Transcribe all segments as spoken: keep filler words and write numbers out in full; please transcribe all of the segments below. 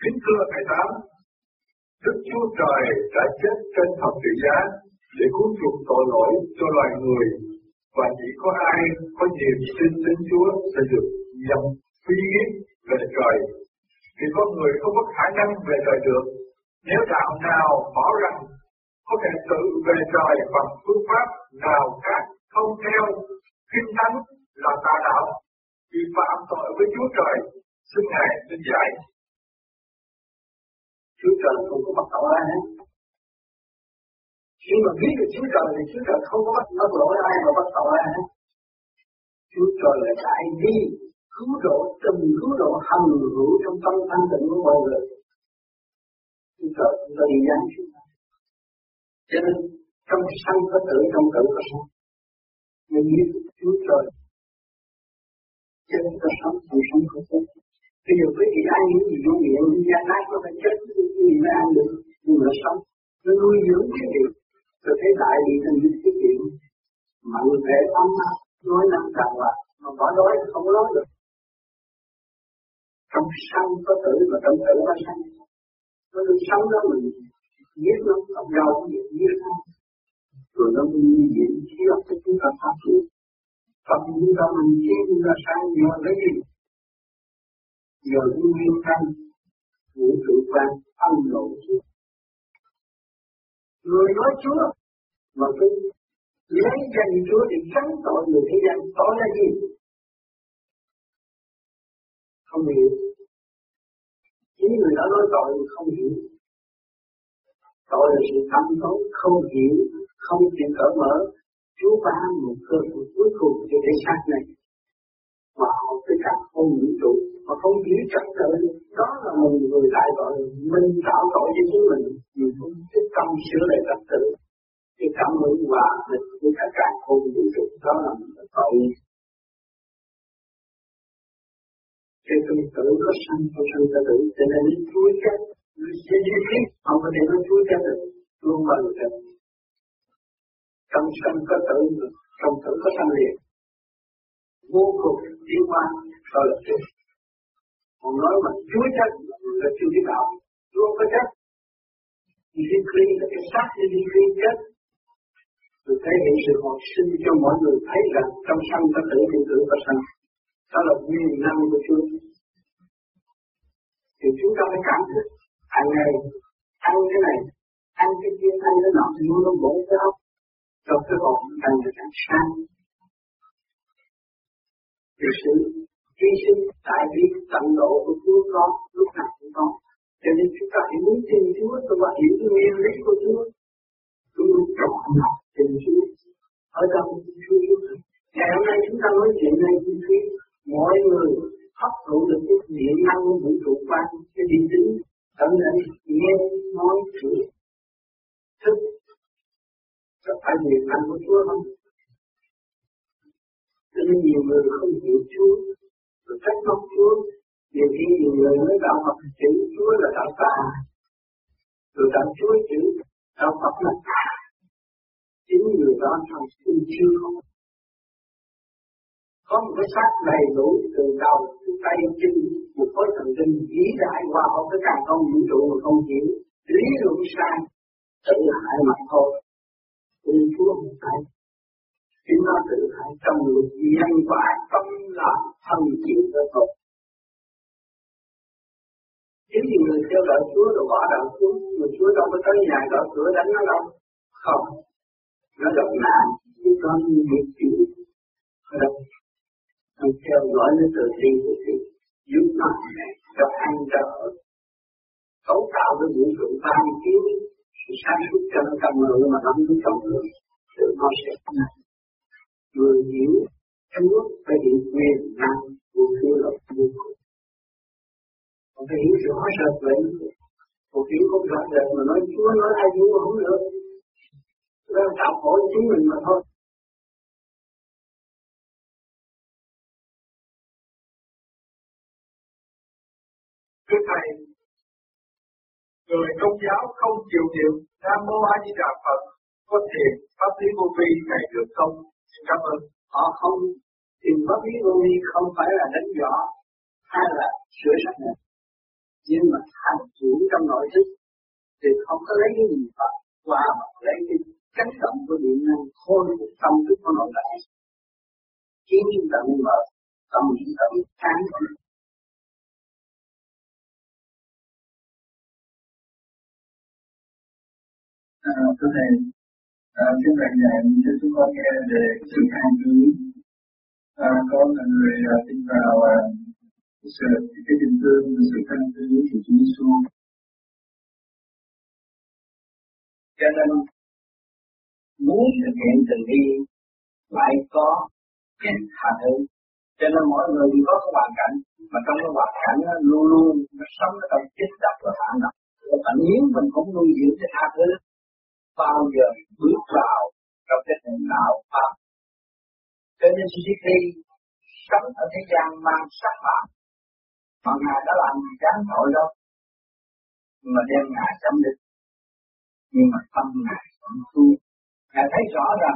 Kính thưa Thầy Tám, Đức Chúa Trời đã chết trên thập tự giá để cứu chuộc tội lỗi cho loài người, và chỉ có ai có niềm tin đến Chúa sẽ được dòng phi giết về trời. Thì con người không có khả năng về trời được. Nếu đạo nào bảo rằng có thể tự về trời bằng phương pháp nào khác không theo Kinh Thánh là tà đạo, vì phạm tội với Chúa Trời. Xin Ngài xin dạy. Chúa Trời không có bắt tội ai hết. Khi mà biết được Chúa Trời thì Chúa Trời không có bắt bắt lỗi ai mà bắt tội ai hết. Chúa Trời là đại bi, cứu độ, từng cứu độ hằng hữu trong tâm thanh tịnh của mọi người. Chúa Trời chúng ta đi giáng chúng ta. Cho nên trong sanh có tử, trong tử có sống. Nhưng biết Chúa Trời cho nên ta sống, không sống không chết. Bây giờ quý vị ăn những gì vô miệng, da nát nó phải chết, cái gì mới ăn được, nhưng mà nó sống. Nó nuôi dưỡng quý vị. Tôi thấy đại bị thành những cái chuyện mạnh mẽ ấm áp, nói năng đàng hoàng, mà bỏ đói không nói được. Trong sanh có tử và trong tử có sanh. Nó được sống đó mình giết nó, không đau không gì giết nó. Rồi nó mới như vậy, khi đó chúng ta phát triển. Pháp chúng ta mình chế chúng ta sang nhờ lấy gì? Nhờ cái nguyên thanh, vũ trụ quan, âm độ Chúa. Người nói Chúa, mà tôi lấy danh Chúa để gắn tội người thế gian, tội là gì? Không hiểu. Chính người đã nói tội mà không hiểu. Tội là sự thâm thấu, không hiểu, không chịu cởi mở. Chúa ban một cơ hội cuối cùng cho cái xác này. Mà họ tới cả không vũ trụ, mà không hiểu trật tự. Đó là một người đại tội, mình tạo tội cho chính mình. Mình không thích tâm sửa lại trật tự. Cái cảm hứng hòa mình với cả cả không vũ trụ, đó là một tội. Cái tự tử có sanh, có sanh tự tử, cho nên nó chúa chết. Nó sẽ đi hết, không có thể nói chúa chết được. Luôn bao giờ chết. Trong sanh có tử, trong tử có sanh liền. Vô cùng tiến hóa, rồi là chết. Còn nói mà chúa chết là chưa biết đạo. Chúa có chết. Đi khi là cái xác đi khi chết. Tôi thể hiện sự hồi sinh cho mọi người thấy rằng trong sanh có tử thì tử có sanh. Đó là nguyên năng của Chúa. Thì chúng ta phải cảm thức hàng ngày ăn cái này, ăn cái kia, ăn cái nọ thì nó bổ cái óc cho cái hồn càng ngày càng sáng. Thì sự hy sinh tại bi tận độ của Chúa có lúc nào cũng có. Cho nên chúng ta hãy muốn tin Chúa, tôi và hiểu cái nguyên lý của Chúa. Tôi muốn trọn học tin Chúa. Ở trong Chúa Chúa. Ngày hôm nay chúng ta nói chuyện này chi phí mọi người hấp thụ được cái điện năng của vũ trụ quan, cái điện tính tận đến nghe nói chữ thức có phải điện năng của Chúa không? Cho nên nhiều người không hiểu Chúa, rồi trách móc Chúa. Nhiều khi nhiều người nói đạo Phật chữ Chúa là đạo tà, rồi đạo Chúa chữ đạo Phật là tà. Chính người đó trong tin chưa không? Có một cái xác đầy đủ từ đầu tới tay chân, một khối thần kinh vĩ đại qua không tới càng không vũ trụ mà không hiểu lý luận sai, tự hại mà thôi. Tin Chúa không phải, chính nó tự hại trong luật nhân quả tâm là thần chịu tự tục. Chính vì người theo đạo Chúa rồi bỏ đạo Chúa, người Chúa đâu có tới nhà gõ cửa đánh nó đâu, không, nó gặp nạn, chứ con việc chịu ở đâu. Mình theo dõi nó từ đi từ đi, giúp nó cho ăn cho ở. Cấu tạo cái vũ trụ ba mươi tiếng, sự sáng suốt cho nó cầm lượng mà nó không có trọng lượng, tự nó sẽ nặng. Người hiểu Chúa phải hiểu quyền năng của Chúa là vô cùng. Còn phải hiểu rõ rệt vậy, còn hiểu không rõ rệt mà nói Chúa nói ai Chúa không được. Đó là tạo khổ chính mình mà thôi. Thưa Thầy, người Công giáo không chịu niệm Nam Mô A Di Đà Phật có thiền pháp lý vô vi này được không? Xin cảm ơn. Họ không tìm pháp lý vô vi không phải là đánh dọ hay là sửa sách này. nhưng mà hành chuyển trong nội thức thì không có lấy cái gì Phật qua mà lấy cái cách động của điện năng khôi phục tâm thức của nội tại khiến chúng ta mới mở tâm chúng ta mới sáng. À, thưa thầy, à, xin thầy dạy cho chúng con nghe về sự tha thứ. À, con là người à, tin vào à, sự cái tình thương và sự tha thứ của Chúa Giêsu. Cho nên muốn thực hiện từ bi phải có cái tha thứ. Cho nên mỗi người đều có cái hoàn cảnh, mà trong cái hoàn cảnh nó luôn luôn nó sống ở trong chính độc và phản độc. Và nếu mình không nuôi dưỡng cái tha thứ, bao giờ bước vào trong cái nền đạo pháp. Cho nên khi sống ở thế gian mang sắc phạm, mà Ngài đã làm gì đáng tội đâu, mà đem Ngài chấm đích. Nhưng mà tâm Ngài vẫn tu. Ngài thấy rõ rằng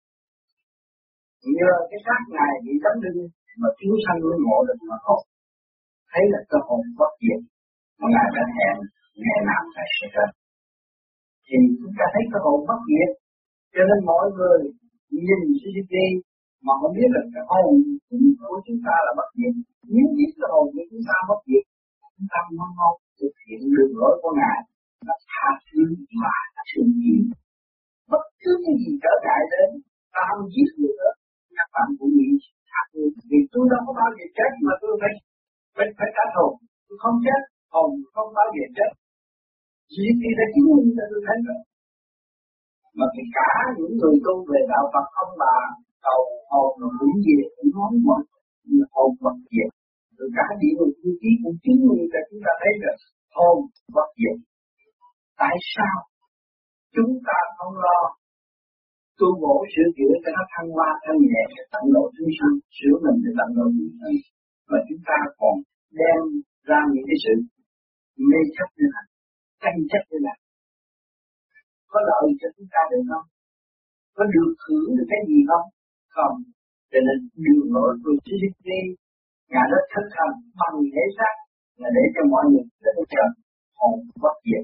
nhờ cái xác Ngài bị chấm đinh mà chúng sanh mới ngộ được mà hồn. Thấy là cái hồn bất diệt mà Ngài đã hẹn ngày nào Ngài sẽ đến. Thì chúng ta thấy cái hồn bất diệt. Cho nên mọi người nhìn xê đê pê mà không biết là cái hồn của chúng ta là bất diệt. Nếu biết cái hồn của chúng ta bất diệt, chúng ta mau mau thực hiện đường lối của Ngài là tha thứ mà thương yêu. Bất cứ cái gì trở ngại đến, ta không giết được nữa. Các bạn cũng nghĩ tha thứ. Vì tôi đâu có bao giờ chết mà tôi phải phải phải trả thù. Tôi không chết, hồn không bao giờ chết. Chỉ khi đã chứng minh cho tôi thấy rồi. Mà thì cả những người tu về đạo Phật ông bà cầu hồn và cũng về cũng nói mọi người hồn bất diệt. Rồi cả địa ngục chi tiết cũng chứng minh cho chúng ta thấy được hồn bất diệt. Tại sao chúng ta không lo tu bổ sửa chữa cho nó thăng hoa thanh nhẹ để tận độ chúng sanh, sửa mình để tận độ chúng sanh, mà chúng ta còn đem ra những cái sự mê chấp như này, tranh chấp như này, có lợi cho chúng ta được không? Có được hưởng được cái gì không? Không. Cho nên đường lối của Chúa Giêsu Ngài đã thực hành bằng thể xác là để cho mọi người đến chờ hồn bất diệt.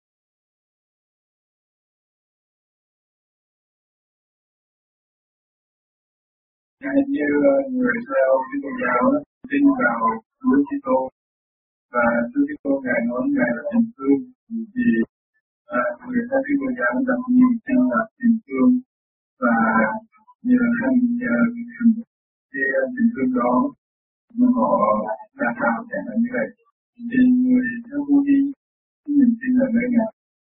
Ngài như người theo Kitô tôn giáo tin vào Chúa Kitô và Chúa Kitô Ngài nói Ngài là tình thương, thì à, người theo Kitô tôn giáo đặt niềm tin là tình thương và nhờ hành cái tình thương đó mà họ đã tạo thành là như vậy. Thì người theo Vô Vi niềm tin là nơi nào?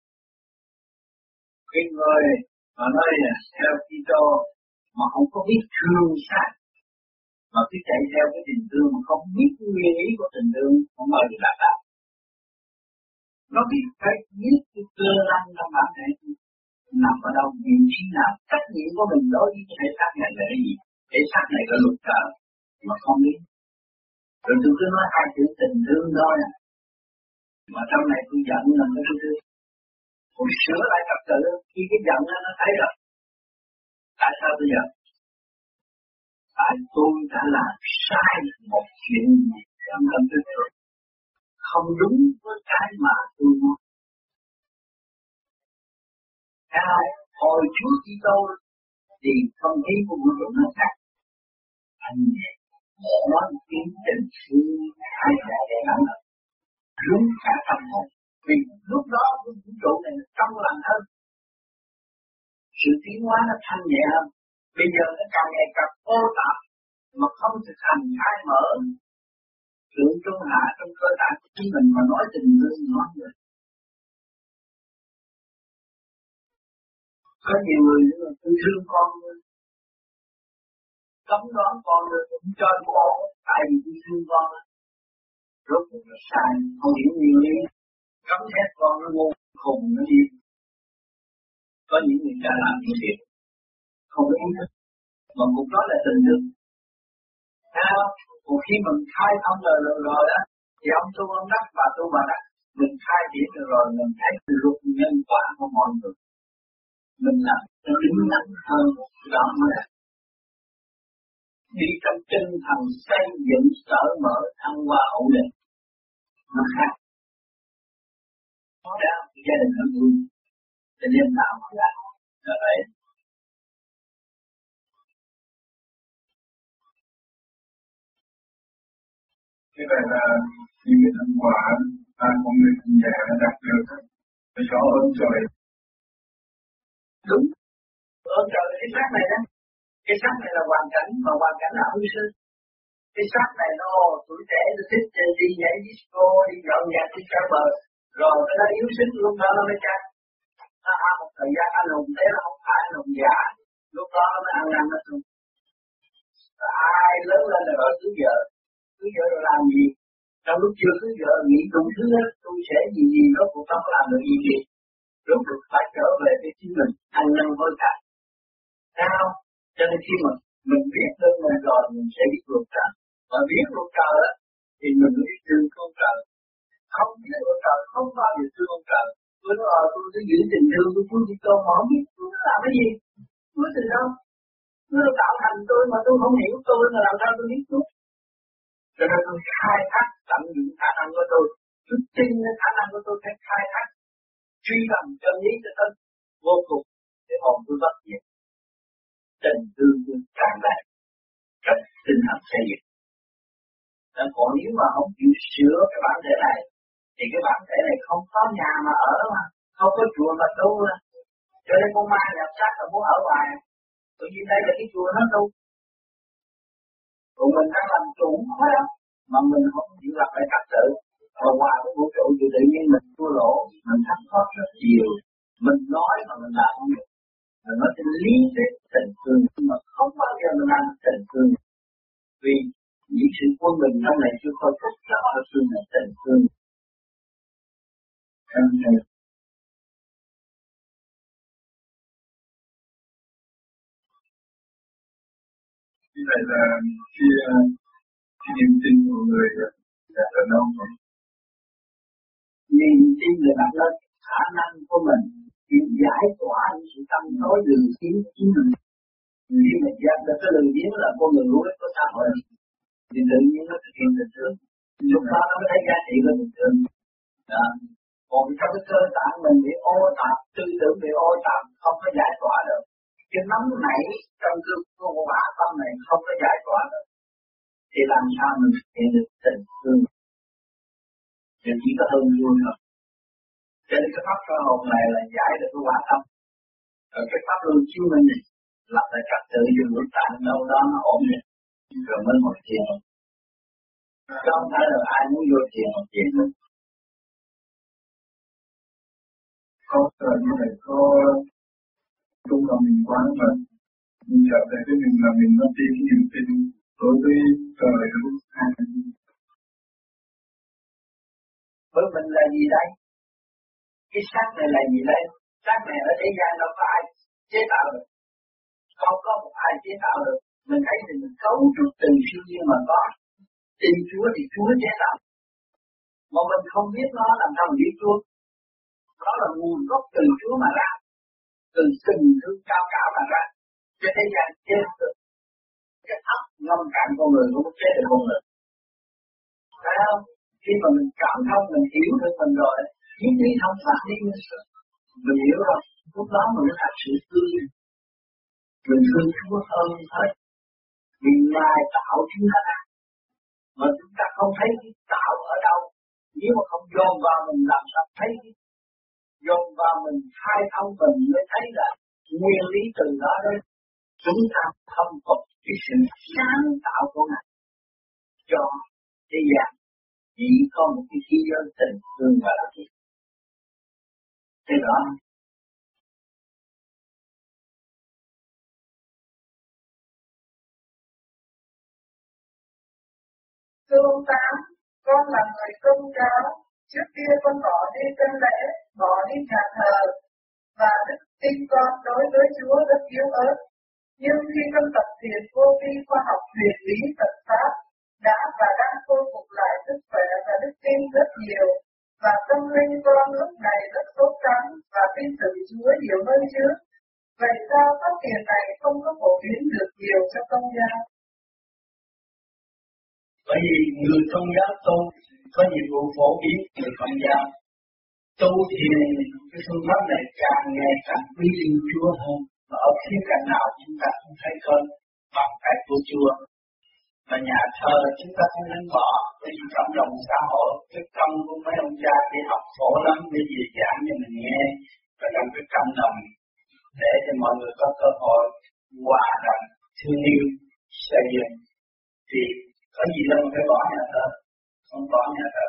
Cái người mà nói là theo Kitô mà không có biết thương sát, mà cứ chạy theo cái tình thương mà không biết nguyên lý của tình thương, không bao giờ đạt được. Nó biết phải biết cái cơ năng trong bản thể nằm ở đâu, vị trí nào, trách nhiệm của mình đối với cái thể xác này là cái gì, thể xác này có luật trời mà không biết. Rồi tôi cứ nói hai chữ tình thương thôi, mà trong này tôi giận là cái thứ thương. Tôi sửa lại trật tự khi cái giận đó nó thấy rồi. Tại sao tôi giận? Tại tôi đã làm sai một chuyện trong tâm thức tôi, không đúng với cái mà tôi muốn. Theo hồi Chúa Kitô thì không khí của vũ trụ nó khác. Anh nói tiếng tình thương hai là để làm được, rung cả tâm hồn. Vì lúc đó vũ trụ này trong lành hơn, sự tiến hóa nó thanh nhẹ hơn. Bây giờ nó càng ngày càng ô tạp mà không thực hành khai mở thượng trung hạ trong cơ tạng của chính mình mà nói tình thương nói được. Có nhiều người tôi thương con cấm đoán con rồi cũng cho con tại vì tôi thương con. Rốt cuộc là sai, không hiểu nguyên lý, cấm thét con nó ngu khùng nó đi. Có những người đã làm những việc không có ý thức, mà cũng đó là tình thương. Sao? Một khi mình khai thông rồi rồi rồi đó, thì ông tu ông đắc và tu bà đắc, mình khai triển rồi rồi mình thấy luật nhân quả của mọi người. Mình làm nó đứng đắn hơn, đó mới là đi trong tinh thần xây dựng sở mở thăng hoa ổn định. Nó khác. gia đình nó vui, cho nên tạo mà là là vậy. Cái này là những cái thành quả ta con người thành giả đã đạt được, phải có ơn trời. Đúng, ơn trời là cái xác này đó. Cái xác này là hoàn cảnh, mà hoàn cảnh là hư sinh. Cái xác này nó tuổi trẻ nó thích đi nhảy disco, đi dọn nhạc, đi chơi bờ, rồi nó đã yếu sinh lúc đó nó mới chắc. Nó ăn một thời gian anh hùng thế nó không phải anh hùng giả, lúc đó nó mới ăn năn nó xuống. Ai lớn lên là gọi cưới vợ, cưới vợ rồi làm gì? Trong lúc chưa cưới vợ nghĩ đủ thứ hết, tôi sẽ gì gì đó cũng không làm được gì gì. Lúc được phải trở về với chính mình, ăn năn hối cải. Sao? Cho nên khi mà mình biết ơn mình rồi mình sẽ biết luật trời. Mà biết luật trời á thì mình biết thương con trời. Không biết luật trời không bao giờ thương con trời. Tôi nói ờ tôi sẽ giữ tình thương tôi phun đi con mà không biết tôi làm cái gì. Tôi từ đâu? Nó tạo thành tôi mà tôi không hiểu tôi là làm sao tôi biết tôi. Cho nên tôi khai thác tận dụng khả năng của tôi. Tôi tin khả năng của tôi phải khai thác. Truy tầm chân lý cho tôi vô cùng để hồn tôi bất diệt. Tình thương tôi tràn đầy rất tinh thần xây dựng. Nên còn nếu mà không chịu sửa cái bản thể này thì cái bản thể này không có nhà mà ở mà, không có chùa mà tu mà. Cho nên con ma nhập xác là muốn ở ngoài. Bởi vì đây là cái chùa nó tu. Còn mình đang làm chủ hết đó, mà mình không chịu lập lại trật tự. Và qua cái vũ trụ thì tự nhiên mình thua lỗ, mình thất thoát rất nhiều. Mình nói mà mình làm không được. Mình nói trên lý thuyết tình thương, nhưng mà không bao giờ mình làm tình thương. Vì những sự quân bình trong này chưa khôi phục là nó thương là tình thương. Cảm ơn. Như vậy là khi cái niềm tin của người là ở đâu rồi? Niềm tin là đặt lên khả năng của mình để giải tỏa những sự tâm tối lường kiếm của chính mình. Khi mà dẹp được cái lường kiếm là con ngườiรู้có xã hội thì tự nhiên nó thực hiện tình thương. Lúc đó nó mới thấy giá trị của tình thương. Đó. Còn trong cái cơ tạng mình bị ô tạp, tư tưởng bị ô tạp không có giải tỏa được. Cái nóng nảy trong cơ của hạ tâm này không có giải tỏa được. Thì làm sao mình thực hiện được tình thương? Thì chỉ có hơn vui thôi. Cho nên cái pháp sơ hồn này là giải được cái hòa tâm. Rồi cái pháp luân chiếu minh này lập lại trật tự dùng nội tạng đâu đó nó ổn định. Rồi mới ngồi thiền. Chứ không phải là ai muốn vô thiền một thiền nữa. Có trời như vậy có trung tâm mình quán mà mình trở về cái mình là mình nó tin cái niềm tin đối với trời đối với ai. Bởi mình là gì đây? Cái xác này là gì đây? Xác này ở thế gian đâu có ai chế tạo được. Không có một ai chế tạo được. Mình thấy thì mình cấu trúc từ siêu nhiên mà có. Tin Chúa thì Chúa chế tạo. Mà mình không biết nó làm sao mình biết Chúa. Đó là nguồn gốc từ Chúa mà ra. Từ tình thương cao cả mà ra. Cho thế gian chế được. Cái ấp ngâm cạn con người không chế được con người. Thấy không? Khi mà mình cảm thông, mình hiểu được mình rồi, triết lý thông pháp đi mình hiểu rồi, lúc đó mình mới thật sự thương. Mình thương Chúa hơn hết. Vì Ngài tạo chúng ta ra. Mà chúng ta không thấy cái tạo ở đâu. Nếu mà không dồn vào mình làm sao thấy. Dồn vào mình khai thông mình mới thấy là nguyên lý từ đó đấy. Chúng ta không có cái sự sáng tạo của Ngài cho thế gian. Chỉ có một cái khí giới tình thương và là gì? Thế đó. Thưa ông Tám, con là người Công giáo. Trước kia con bỏ đi tân lễ, bỏ đi nhà thờ, và đức tin con đối với Chúa rất yếu ớt. Nhưng khi con tập thiền vô vi khoa học huyền lý Phật pháp, đã và đang khôi phục lại sức khỏe và đức tin rất nhiều, và tâm linh con lúc này rất tốt trắng và tin tưởng Chúa nhiều hơn trước. Vậy sao pháp thiền này không có phổ biến được nhiều cho công giáo? Bởi vì người công giáo tu có nhiệm vụ phổ biến người công giáo. tu thiền cái phương pháp này càng ngày càng quý yêu Chúa hơn, và ở khía cạnh nào chúng ta cũng thấy con bằng cách của Chúa. Mà nhà thờ chúng ta không nên bỏ, bởi vì cộng đồng xã hội, cái công của mấy ông cha đi học khổ lắm, bởi vì giảng cho mình nghe, và trong cái cộng đồng để cho mọi người có cơ hội hòa đồng, thương yêu, xây dựng, thì có gì đâu mà phải bỏ nhà thờ, không bỏ nhà thờ.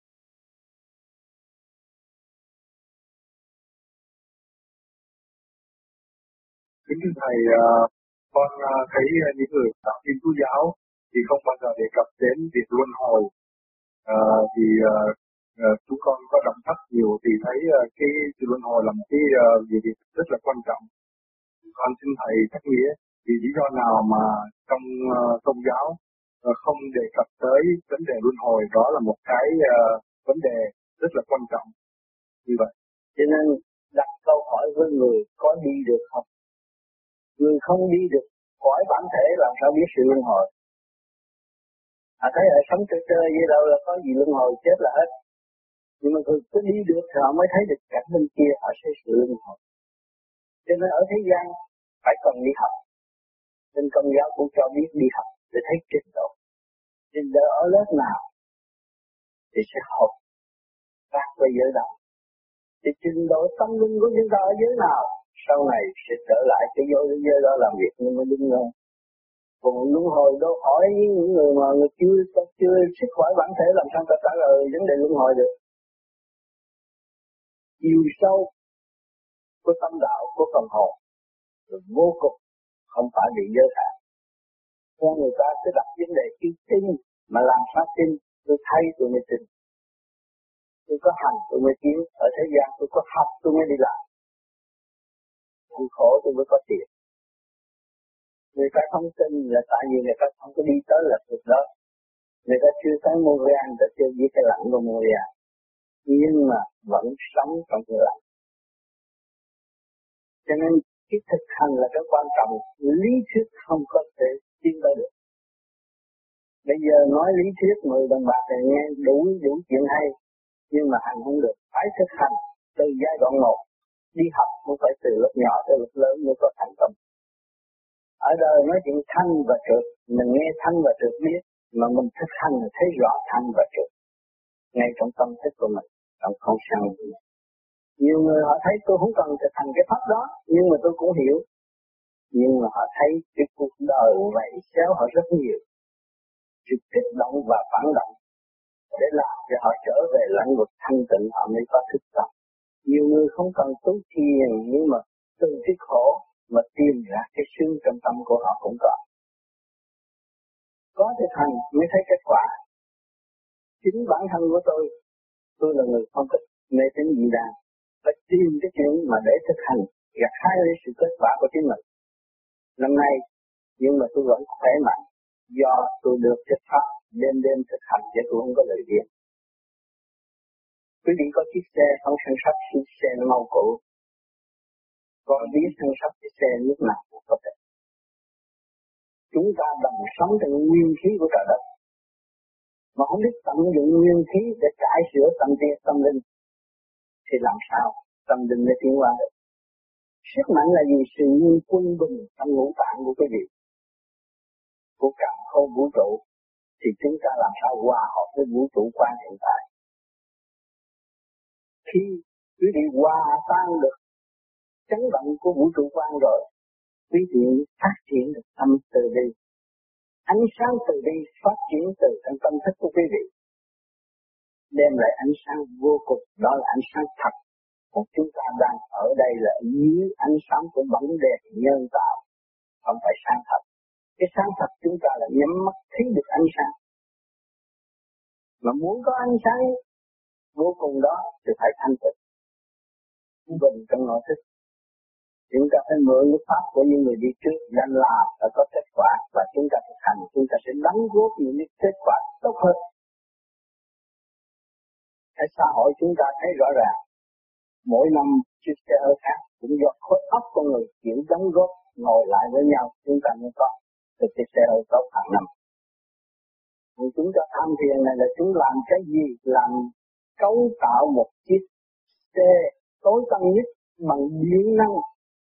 Kính thưa Thầy, uh, con uh, thấy uh, những người đạo Thiên Chúa giáo thì không bao giờ đề cập đến việc luân hồi. Uh, thì uh, uh, chúng con có đọc sách nhiều thì thấy uh, cái sự luân hồi là một cái uh, việc rất là quan trọng. Con xin Thầy xác nghĩa vì lý do nào mà trong uh, tôn giáo uh, không đề cập tới vấn đề luân hồi, đó là một cái uh, vấn đề rất là quan trọng như vậy. Cho nên đặt câu hỏi với người có đi được không? Người không đi được khỏi bản thể làm sao biết sự luân hồi? À thấy ở sống chơi chơi vậy đâu là có gì luân hồi, chết là hết. Nhưng mà người cứ đi được thì họ mới thấy được cảnh bên kia, họ sẽ sự luân hồi. Cho nên ở thế gian phải cần đi học. Nên Công giáo cũng cho biết đi học để thấy trình độ. Trình độ ở lớp nào thì sẽ học phát với giới đạo. Thì trình độ tâm linh của chúng ta ở giới nào, sau này sẽ trở lại cái giới giới đó làm việc nhưng mới đúng hơn. Còn luân hồi đâu hỏi những người mà người chưa chưa sức khỏe bản thể làm sao ta trả lời vấn đề luân hồi được. Chiều sâu của tâm đạo của phần hồn là vô cùng, không phải bị giới hạn. Cho người ta sẽ đặt vấn đề cái tin mà làm sao tin, tôi thấy tôi mới tin. Tôi có hành tôi mới kiếm, ở thế gian tôi có học tôi mới đi làm. Tôi khổ tôi mới có tiền. Người ta không tin là tại vì người ta không có đi tới là được đó. Người ta chưa tới Montreal, người ta chưa biết cái lạnh của Montreal. Nhưng mà vẫn sống trong cái lạnh. Cho nên cái thực hành là cái quan trọng. Lý thuyết không có thể tiến tới được. Bây giờ nói lý thuyết mười đồng bạc thì nghe đủ đủ chuyện hay. Nhưng mà hành không được. Phải thực hành từ giai đoạn một. Đi học cũng phải từ lúc nhỏ tới lúc lớn mới có thành công. Ở đời nói chuyện thanh và trượt, mình nghe thanh và trượt biết, mà mình thực hành thấy rõ thanh và trượt. Ngay trong tâm thức của mình, trong không gian của mình. Nhiều người họ thấy tôi không cần thực hành cái pháp đó, nhưng mà tôi cũng hiểu. Nhưng mà họ thấy cái cuộc đời vậy xéo họ rất nhiều. Sự kích động và phản động, để làm cho họ trở về lãnh vực thanh tịnh họ mới có thức tâm. Nhiều người không cần tu thiền, nhưng mà từ cái khổ mà tìm ra cái sướng trong tâm của họ cũng có. Có thực hành mới thấy kết quả. Chính bản thân của tôi, tôi là người không thích mê tín dị đoan, phải tìm cái chuyện mà để thực hành, gặt hái lấy sự kết quả của chính mình. Năm nay, nhưng mà tôi vẫn khỏe mạnh, do tôi được thực pháp, đêm đêm thực hành để tôi không có lợi điện. Quý vị có chiếc xe không săn sóc, chiếc xe nó mau cũ. Có biết săn sóc chiếc xe lúc nào cũng có thể. Chúng ta đồng sống trong nguyên khí của trời đất, mà không biết tận dụng nguyên khí để cải sửa tâm trí tâm linh, thì làm sao tâm linh mới tiến hóa được? Sức mạnh là gì? Sự quân bình trong ngũ tạng của quý vị, của cả không vũ trụ, thì chúng ta làm sao hòa hợp với vũ trụ quan hiện tại. Khi quý vị hòa tan được chấn động của vũ trụ quan rồi, quý vị phát triển được tâm từ bi. Ánh sáng từ bi phát triển từ trong tâm thức của quý vị, đem lại ánh sáng vô cùng, đó là ánh sáng thật. Còn chúng ta đang ở đây là dưới ánh sáng của bóng đèn nhân tạo, không phải sáng thật. Cái sáng thật chúng ta là nhắm mắt thấy được ánh sáng. Mà muốn có ánh sáng vô cùng đó thì phải thanh tịnh, bình trong nội thức. Chúng ta phải mượn cái pháp của những người đi trước đã làm đã có kết quả, và chúng ta thực hành, chúng ta sẽ đóng góp những cái kết quả tốt hơn. Cái xã hội chúng ta thấy rõ ràng, mỗi năm chiếc xe hơi khác cũng do khối óc con người chịu đóng góp, ngồi lại với nhau chúng ta mới có được chiếc xe hơi tốt hàng năm. Thì chúng ta tham thiền này là chúng làm cái gì? Làm cấu tạo một chiếc tê tối tâm nhất bằng điện năng.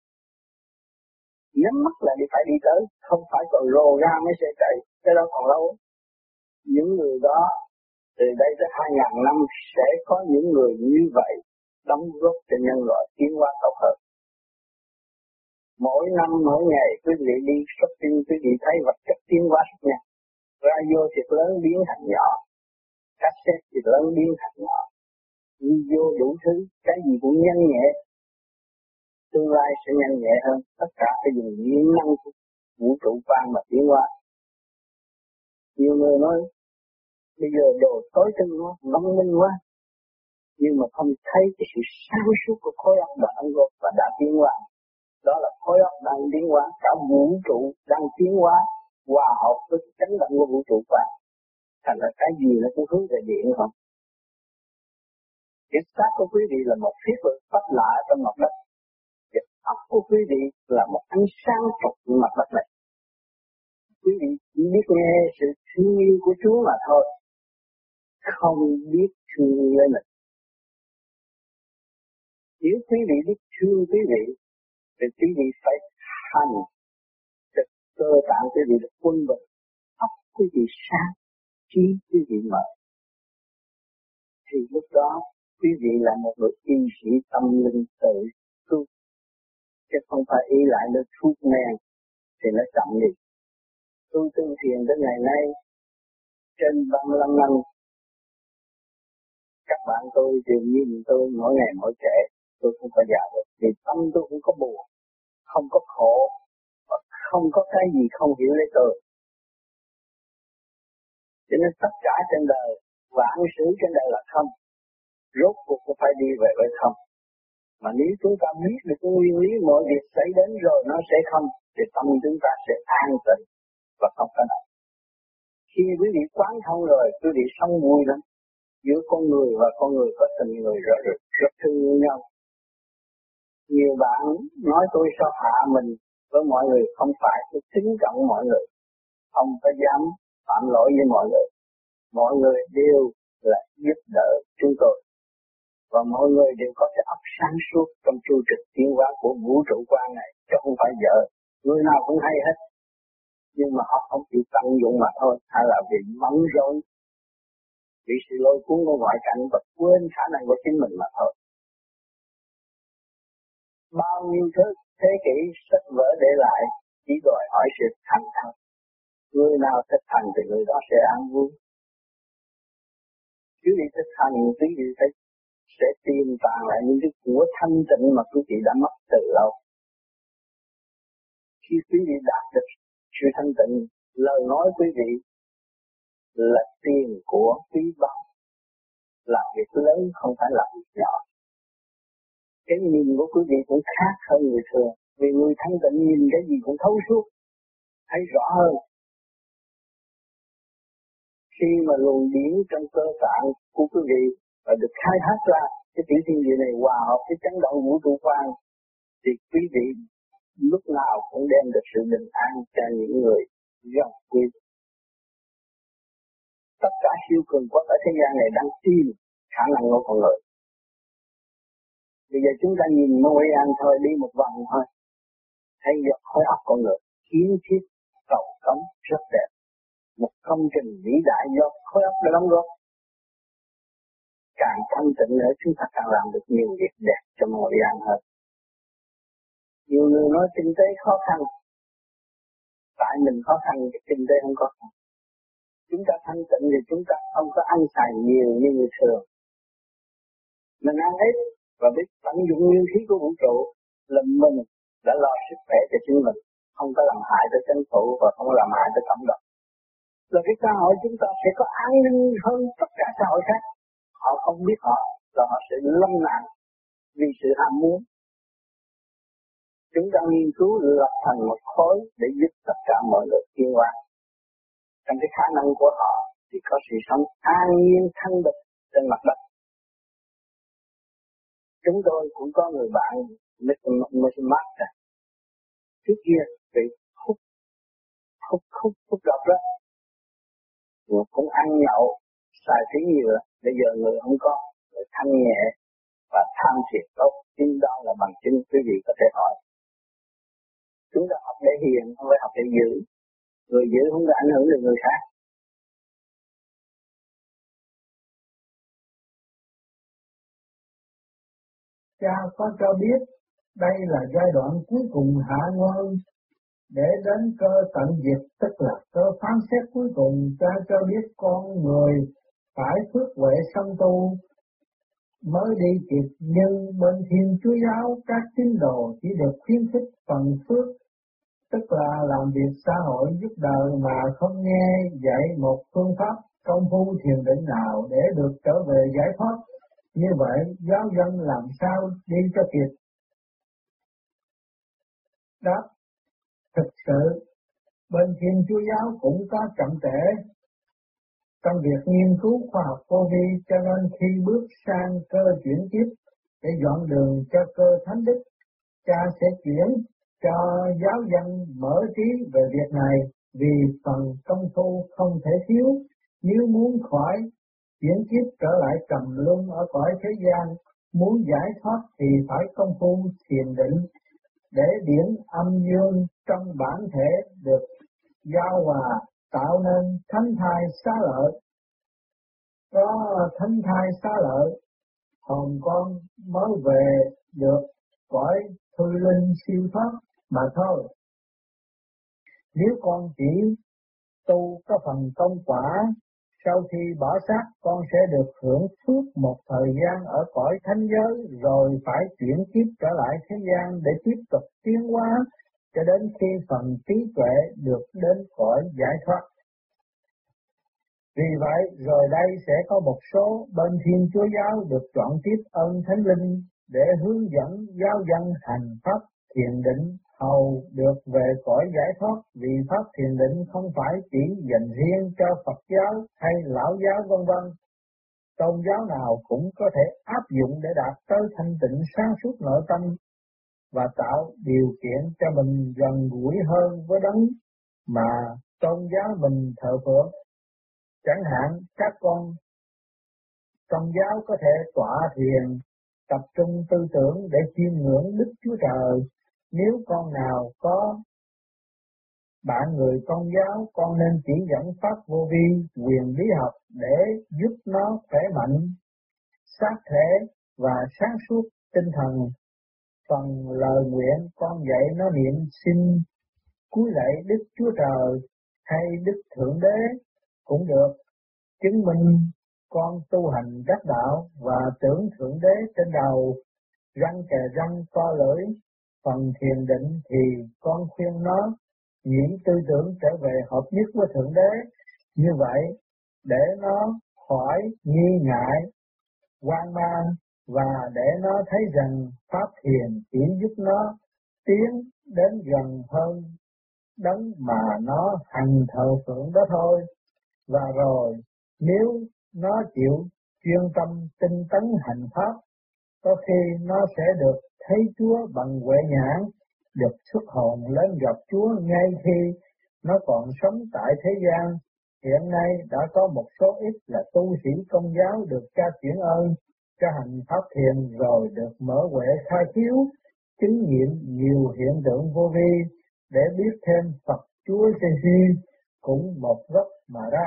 Nhắm mắt lại thì phải đi tới, không phải còn rồ ra mới sẽ chạy, cái đó còn lâu. Những người đó từ đây tới hai ngàn năm sẽ có những người như vậy đóng góp cho nhân loại tiến hóa tốt hơn. Mỗi năm mỗi ngày quý vị đi shopping, quý vị thấy vật chất tiến hóa rất nhanh. Radio thì lớn biến thành nhỏ, cassette thì lớn biến thành nhỏ, video đủ thứ, cái gì cũng nhanh nhẹ. Tương lai sẽ nhanh nhẹ hơn, tất cả phải dùng nhiên năng của vũ trụ quan mà tiến hóa. Nhiều người nói bây giờ đồ tối tân quá, văn minh quá, nhưng mà không thấy cái sự sáng suốt của khối óc đã ăn gột và đã tiến hóa. Đó là khối óc đang tiến hóa, cả vũ trụ đang tiến hóa, hòa hợp với chấn động của vũ trụ quan. Thành ra cái gì nó cũng hướng về điện không? Cái xác của quý vị là một thiết vực bất lạ trong mặt đất. Cái óc của quý vị là một ánh sáng trục mặt đất này. Quý vị chỉ biết nghe sự thương yêu của Chúa mà thôi, không biết thương yêu mình. Nếu quý vị biết thương quý vị, thì quý vị phải hành cho cơ tạng quý vị được quân bình, óc quý vị sáng, trí quý vị mở. Thì lúc đó quý vị là một người y sĩ tâm linh tự tu, chứ không phải ý lại nơi thuốc men thì nó chậm đi. Tu tu thiền đến ngày nay trên ba mươi lăm năm, các bạn tôi đều nhìn tôi mỗi ngày mỗi trẻ, tôi không có già được, vì tâm tôi cũng có buồn, không có khổ, và không có cái gì không hiểu lấy tôi. Cho nên tất cả trên đời, vạn sự trên đời là không, rốt cuộc cũng phải đi về với không. Mà nếu chúng ta biết được cái nguyên lý mọi việc xảy đến rồi nó sẽ không, thì tâm chúng ta sẽ an tịnh và không có nào. Khi quý vị quán thông rồi, quý vị sống vui lắm. Giữa con người và con người có tình người rất, rất, rất thương yêu nhau. Nhiều bạn nói tôi sao hạ mình với mọi người, không phải tôi kính trọng mọi người, không có dám phạm lỗi với mọi người. Mọi người đều là giúp đỡ chúng tôi, và mọi người đều có cái óc sáng suốt trong chu trình tiến hóa của vũ trụ quan này, chứ không phải vợ. Người nào cũng hay hết, nhưng mà họ không chịu tận dụng mà thôi, hay là vì mẫn rối, vì sự lôi cuốn của ngoại cảnh và quên khả năng của chính mình mà thôi. Bao nhiêu thứ thế kỷ sách vở để lại chỉ đòi hỏi sự thành thật. Người nào thực hành thì người đó sẽ an vui. Quý vị thực hành, quý vị phải sẽ tìm tàng lại những cái của thanh tịnh mà quý vị đã mất từ lâu. Khi quý vị đạt được sự thanh tịnh, lời nói quý vị là tiền của quý báu, làm việc lớn không phải làm việc nhỏ. Cái nhìn của quý vị cũng khác hơn người thường, vì người thanh tịnh nhìn cái gì cũng thấu suốt, thấy rõ hơn. Khi mà luồng điển trong cơ tạng của quý vị và được khai thác ra, cái tiểu thiên địa này hòa hợp với chấn động vũ trụ quan, thì quý vị lúc nào cũng đem được sự bình an cho những người gần quý. Tất cả siêu cường quốc ở thế gian này đang tìm khả năng của con người. Bây giờ chúng ta nhìn Môi An thôi, đi một vòng thôi, thấy được khối óc con người, kiến thiết, cầu cống rất đẹp. Một công trình vĩ đại do khối óc đã đóng góp. Càng thanh tịnh nữa, chúng ta càng làm được nhiều việc đẹp cho Môi An hơn. Nhiều người nói kinh tế khó khăn, tại mình khó khăn thì kinh tế không có khăn. Chúng ta thanh tịnh thì chúng ta không có ăn xài nhiều như người thường. Mình ăn ít và biết tận dụng nguyên khí của vũ trụ là mình đã lo sức khỏe cho chính mình, không có làm hại tới chính phủ và không làm hại tới cộng đồng. Rồi cái xã hội chúng ta sẽ có an ninh hơn tất cả xã hội khác. Họ không biết họ là họ sẽ lâm nạn vì sự ham muốn. Chúng ta nghiên cứu lập thành một khối để giúp tất cả mọi người tiến hóa. Trong cái khả năng của họ thì có sự sống an nhiên thanh bình trên mặt đất. Chúng tôi cũng có người bạn Mister Master. Trước kia bị hút, hút, hút, hút độc đó. Rồi cũng ăn nhậu, xài phí nhiều. Bây giờ người không có, người thanh nhẹ và tha tham thiền tốt, chính đó là bằng chứng quý vị có thể hỏi. Chúng ta học để hiền, không phải học để giữ. Người giữ không có ảnh hưởng được người khác. Cha có cho biết đây là giai đoạn cuối cùng hạ nguồn để đến cơ tận diệt, tức là cơ phán xét cuối cùng. Cha cho biết con người phải phước huệ song tu mới đi kịp, nhưng bên Thiên Chúa giáo các tín đồ chỉ được khuyến khích phần phước, tức là làm việc xã hội giúp đời mà không nghe dạy một phương pháp công phu thiền định nào để được trở về giải thoát. Như vậy giáo dân làm sao đi cho kịp? Đáp: thực sự bên Thiên Chúa giáo cũng có chậm trễ trong việc nghiên cứu khoa học vô vi, cho nên khi bước sang cơ chuyển tiếp để dọn đường cho cơ thánh đức, cha sẽ chuyển cho giáo dân mở trí về việc này, vì phần công phu không thể thiếu. Nếu muốn khỏi chuyển kiếp trở lại trầm luân ở cõi thế gian, muốn giải thoát thì phải công phu thiền định để điển âm dương trong bản thể được giao hòa, tạo nên thánh thai xá lợi. Có thánh thai xá lợi, hồn con mới về được cõi thư linh siêu thoát mà thôi. Nếu con chỉ tu có phần công quả, sau khi bỏ xác con sẽ được hưởng phước một thời gian ở cõi thánh giới, rồi phải chuyển kiếp trở lại thế gian để tiếp tục tiến hóa cho đến khi phần trí tuệ được đến cõi giải thoát. Vì vậy, rồi đây sẽ có một số bên Thiên Chúa giáo được chọn tiếp ơn Thánh Linh để hướng dẫn giáo dân hành pháp thiền định hầu được về cõi giải thoát, vì pháp thiền định không phải chỉ dành riêng cho Phật giáo hay Lão giáo vân vân. Tôn giáo nào cũng có thể áp dụng để đạt tới thanh tịnh sáng suốt nội tâm và tạo điều kiện cho mình gần gũi hơn với đấng mà tôn giáo mình thờ phượng. Chẳng hạn các con trong giáo có thể tọa thiền, tập trung tư tưởng để chiêm ngưỡng Đức Chúa Trời. Nếu con nào có bạn người công giáo, con nên chỉ dẫn pháp vô vi, quyền bí học để giúp nó khỏe mạnh, xác thể và sáng suốt tinh thần. Phần lời nguyện con dạy nó niệm xin cúi lạy Đức Chúa Trời hay Đức Thượng Đế cũng được, chứng minh con tu hành đắc đạo và tưởng Thượng Đế trên đầu, răng kề răng co lưỡi. Phần thiền định thì con khuyên nó nhiễm tư tưởng trở về hợp nhất với Thượng Đế, như vậy để nó khỏi nghi ngại, hoang mang và để nó thấy rằng pháp thiền chỉ giúp nó tiến đến gần hơn đấng mà nó hành thờ phượng đó thôi. Và rồi nếu nó chịu chuyên tâm tinh tấn hành pháp, có khi nó sẽ được thấy Chúa bằng huệ nhãn, được xuất hồn lên gặp Chúa ngay khi nó còn sống tại thế gian. Hiện nay đã có một số ít là tu sĩ công giáo được cha chuyển ơn cho hành pháp thiền, rồi được mở huệ khai khiếu, chứng nghiệm nhiều hiện tượng vô vi để biết thêm Phật Chúa Giêsu cũng một gốc mà ra.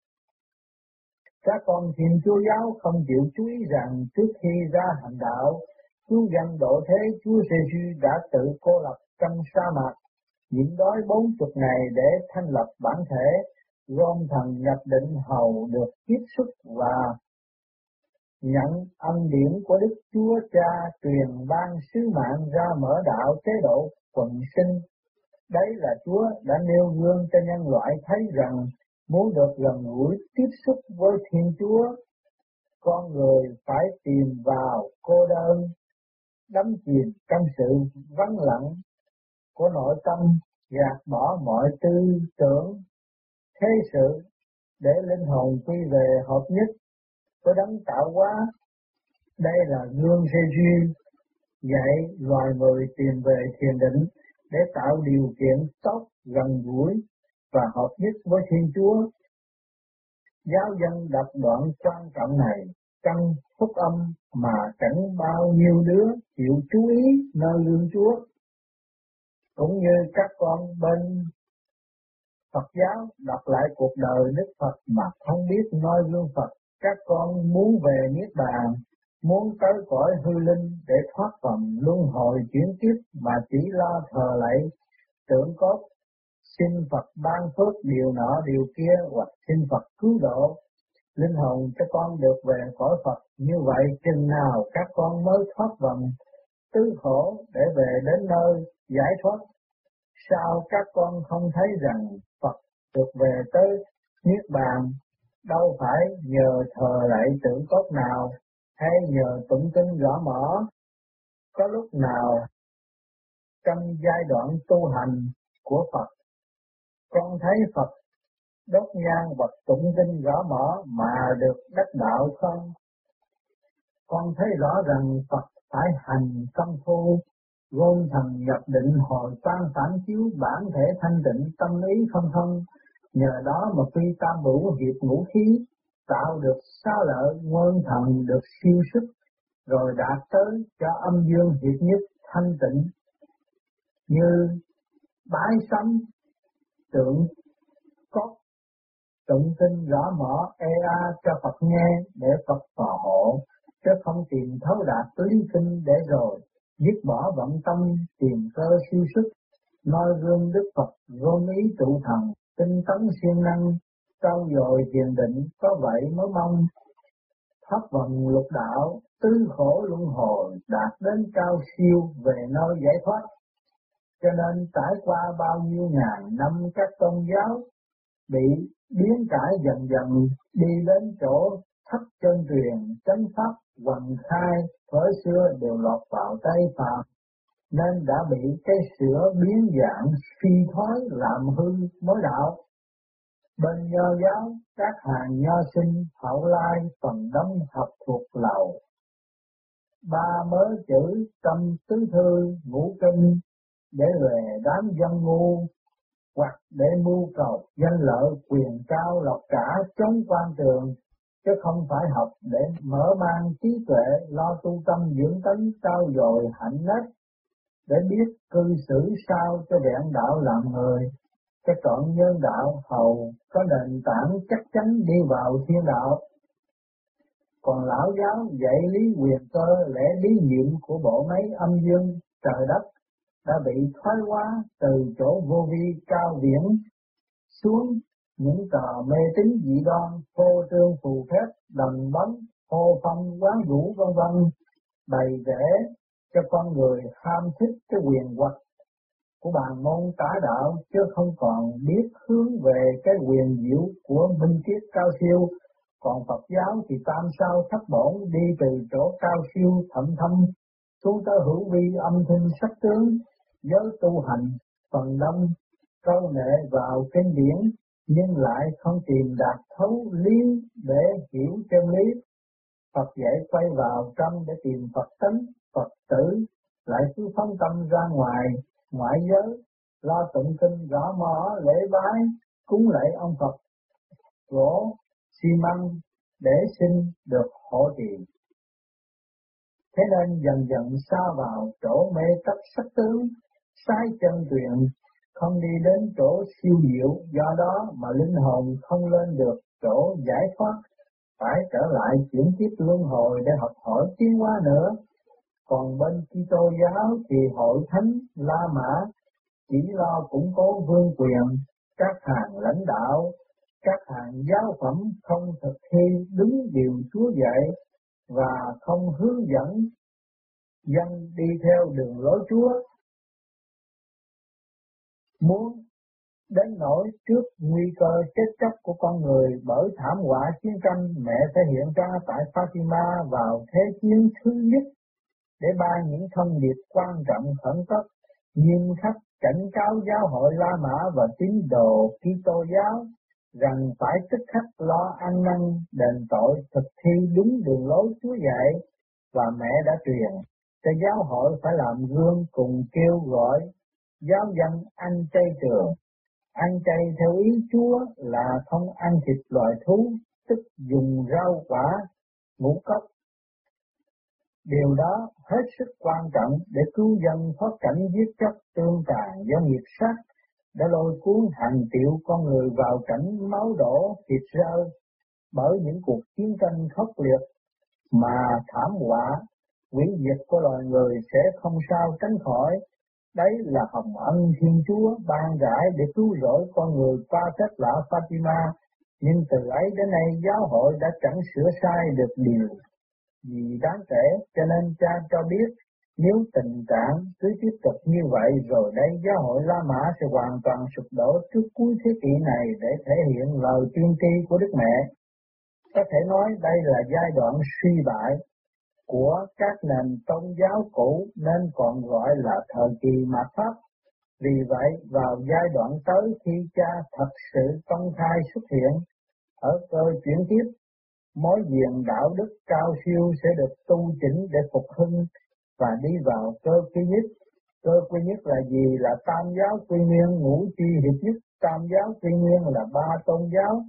Các con Thiên Chúa giáo không chịu chú ý rằng trước khi ra hành đạo, cứu dân độ thế, Chúa Giêsu đã tự cô lập trong sa mạc, nhịn đói bốn chục ngày để thanh lập bản thể, gom thần nhập định hầu được tiếp xúc và nhận ân điển của Đức Chúa Cha truyền ban sứ mạng ra mở đạo chế độ quần sinh. Đấy là Chúa đã nêu gương cho nhân loại thấy rằng muốn được gần gũi tiếp xúc với Thiên Chúa, con người phải tìm vào cô đơn, đắm chìm trong sự vắng lặng của nội tâm, gạt bỏ mọi tư tưởng, thế sự để linh hồn quy về hợp nhất với đấng tạo hóa. Đây là gương Giêsu dạy loài người tìm về thiền định để tạo điều kiện tốt gần gũi và hợp nhất với Thiên Chúa. Giáo dân đọc đoạn quan trọng này trong phúc âm mà chẳng bao nhiêu đứa chịu chú ý nơi lương Chúa. Cũng như các con bên Phật giáo đọc lại cuộc đời Đức Phật mà không biết nơi lương Phật, các con muốn về Niết Bàn, muốn tới cõi hư linh để thoát vòng luân hồi chuyển kiếp mà chỉ lo thờ lạy tượng cốt, xin Phật ban phước điều nọ điều kia hoặc xin Phật cứu độ linh hồn cho con được về cõi Phật. Như vậy chừng nào các con mới thoát vòng tứ khổ để về đến nơi giải thoát? Sao các con không thấy rằng Phật được về tới Niết Bàn đâu phải nhờ thờ lạy tượng cốt nào hay nhờ tụng kinh rõ mở? Có lúc nào trong giai đoạn tu hành của Phật con thấy Phật đốt nhang vật tụng kinh rõ mở mà được đắc đạo không? Con thấy rõ rằng Phật phải hành công phu gôn thần nhập định hồi tan phản chiếu bản thể thanh tịnh tâm ý không thông, nhờ đó mà phi tam bửu hiệp ngũ khí tạo được xá lợi nguyên thần được siêu sức, rồi đạt tới cho âm dương hiệp nhất thanh tịnh như bái sắm tượng cốt tụng kinh rõ mở ê a cho Phật nghe để Phật phò hộ, chứ không tìm thấu đạt lý kinh để rồi dứt bỏ vọng tâm tìm cơ siêu sức. Noi gương Đức Phật gom ý tụ thần tinh tấn siêng năng trau dồi thiền định, có vậy mới mong thoát vòng lục đạo tứ khổ luân hồi đạt đến cao siêu về nơi giải thoát. Cho nên trải qua bao nhiêu ngàn năm các tôn giáo bị biến cải dần dần đi đến chỗ thấp chân truyền chánh pháp hoằng khai thời xưa đều lọt vào tay Phạm, nên đã bị cái sửa biến dạng suy thoái làm hư mới đạo. Bên Nho giáo các hàng nho sinh hậu lai phần đông học thuộc lầu ba mớ chữ tâm tứ thư ngũ kinh để về đám dân ngu, hoặc để mưu cầu danh lợi quyền cao lộc cả chống quan trường, chứ không phải học để mở mang trí tuệ lo tu tâm dưỡng tánh trau dồi hạnh nết để biết cư xử sao cho vẹn đạo làm người, cho trọn nhân đạo hầu có nền tảng chắc chắn đi vào thiên đạo. Còn lão giáo dạy lý quyền cơ lẽ lý nhiệm của bộ máy âm dương trời đất đã bị thoái hóa từ chỗ vô vi cao viễn xuống những tờ mê tín dị đoan, phô trương phù phép, đần bóng, hô phong quán vũ vân vân, bày vẽ cho con người ham thích cái quyền hoặc của bàn môn tả đạo, chứ không còn biết hướng về cái quyền diệu của minh triết cao siêu. Còn Phật giáo thì tam sao thất bổn đi từ chỗ cao siêu thậm thâm xuống tới hữu vi âm thanh sắc tướng. Giới tu hành phần đông câu nệ vào kinh điển nhưng lại không tìm đạt thấu lý để hiểu chân lý. Phật dạy quay vào trong để tìm Phật tánh, Phật tử lại cứ phóng tâm ra ngoài, ngoại giới, lo tụng kinh rõ mở lễ bái, cúng lễ ông Phật, gỗ, xi măng để xin được hộ trì. Thế nên dần dần xa vào chỗ mê chấp sắc tướng, sai chân truyền, không đi đến chỗ siêu diệu, do đó mà linh hồn không lên được chỗ giải thoát, phải trở lại chuyển kiếp luân hồi để học hỏi tiến hóa nữa. Còn bên Kitô giáo thì hội thánh La Mã chỉ lo củng cố vương quyền, các hàng lãnh đạo, các hàng giáo phẩm không thực thi đúng điều Chúa dạy và không hướng dẫn dân đi theo đường lối Chúa. Muốn đến nỗi trước nguy cơ chết chóc của con người bởi thảm họa chiến tranh, mẹ sẽ hiện ra tại Fatima vào thế chiến thứ nhất để ban những thông điệp quan trọng khẩn cấp, nghiêm khắc cảnh cáo giáo hội La Mã và tín đồ Kitô giáo rằng phải tức khắc lo ăn năn đền tội, thực thi đúng đường lối Chúa dạy và mẹ đã truyền cho giáo hội phải làm gương, cùng kêu gọi giáo dân ăn chay trường. Ăn chay theo ý Chúa là không ăn thịt loài thú, tức dùng rau quả, ngũ cốc, Điều đó hết sức quan trọng để cứu dân thoát cảnh giết chóc tương tàn do nghiệp sát, đã lôi cuốn hàng triệu con người vào cảnh máu đổ thịt rơi bởi những cuộc chiến tranh khốc liệt mà thảm họa hủy diệt của loài người sẽ không sao tránh khỏi. Đấy là hồng ân Thiên Chúa ban rãi để cứu rỗi con người qua phép lạ Fatima, nhưng từ ấy đến nay giáo hội đã chẳng sửa sai được điều gì đáng kể, cho nên cha cho biết nếu tình trạng cứ tiếp tục như vậy rồi đây giáo hội La Mã sẽ hoàn toàn sụp đổ trước cuối thế kỷ này để thể hiện lời tiên tri của Đức Mẹ. Có thể nói đây là giai đoạn suy bại của các nền tôn giáo cũ nên còn gọi là thời kỳ mạt Pháp. Vì vậy, vào giai đoạn tới khi cha thật sự công khai xuất hiện ở cơ chuyển tiếp, mối diện đạo đức cao siêu sẽ được tu chỉnh để phục hưng và đi vào cơ quy nhất. Cơ quy nhất là gì? Là tam giáo quy nguyên, ngũ chi hiệp nhất. Tam giáo quy nguyên là ba tôn giáo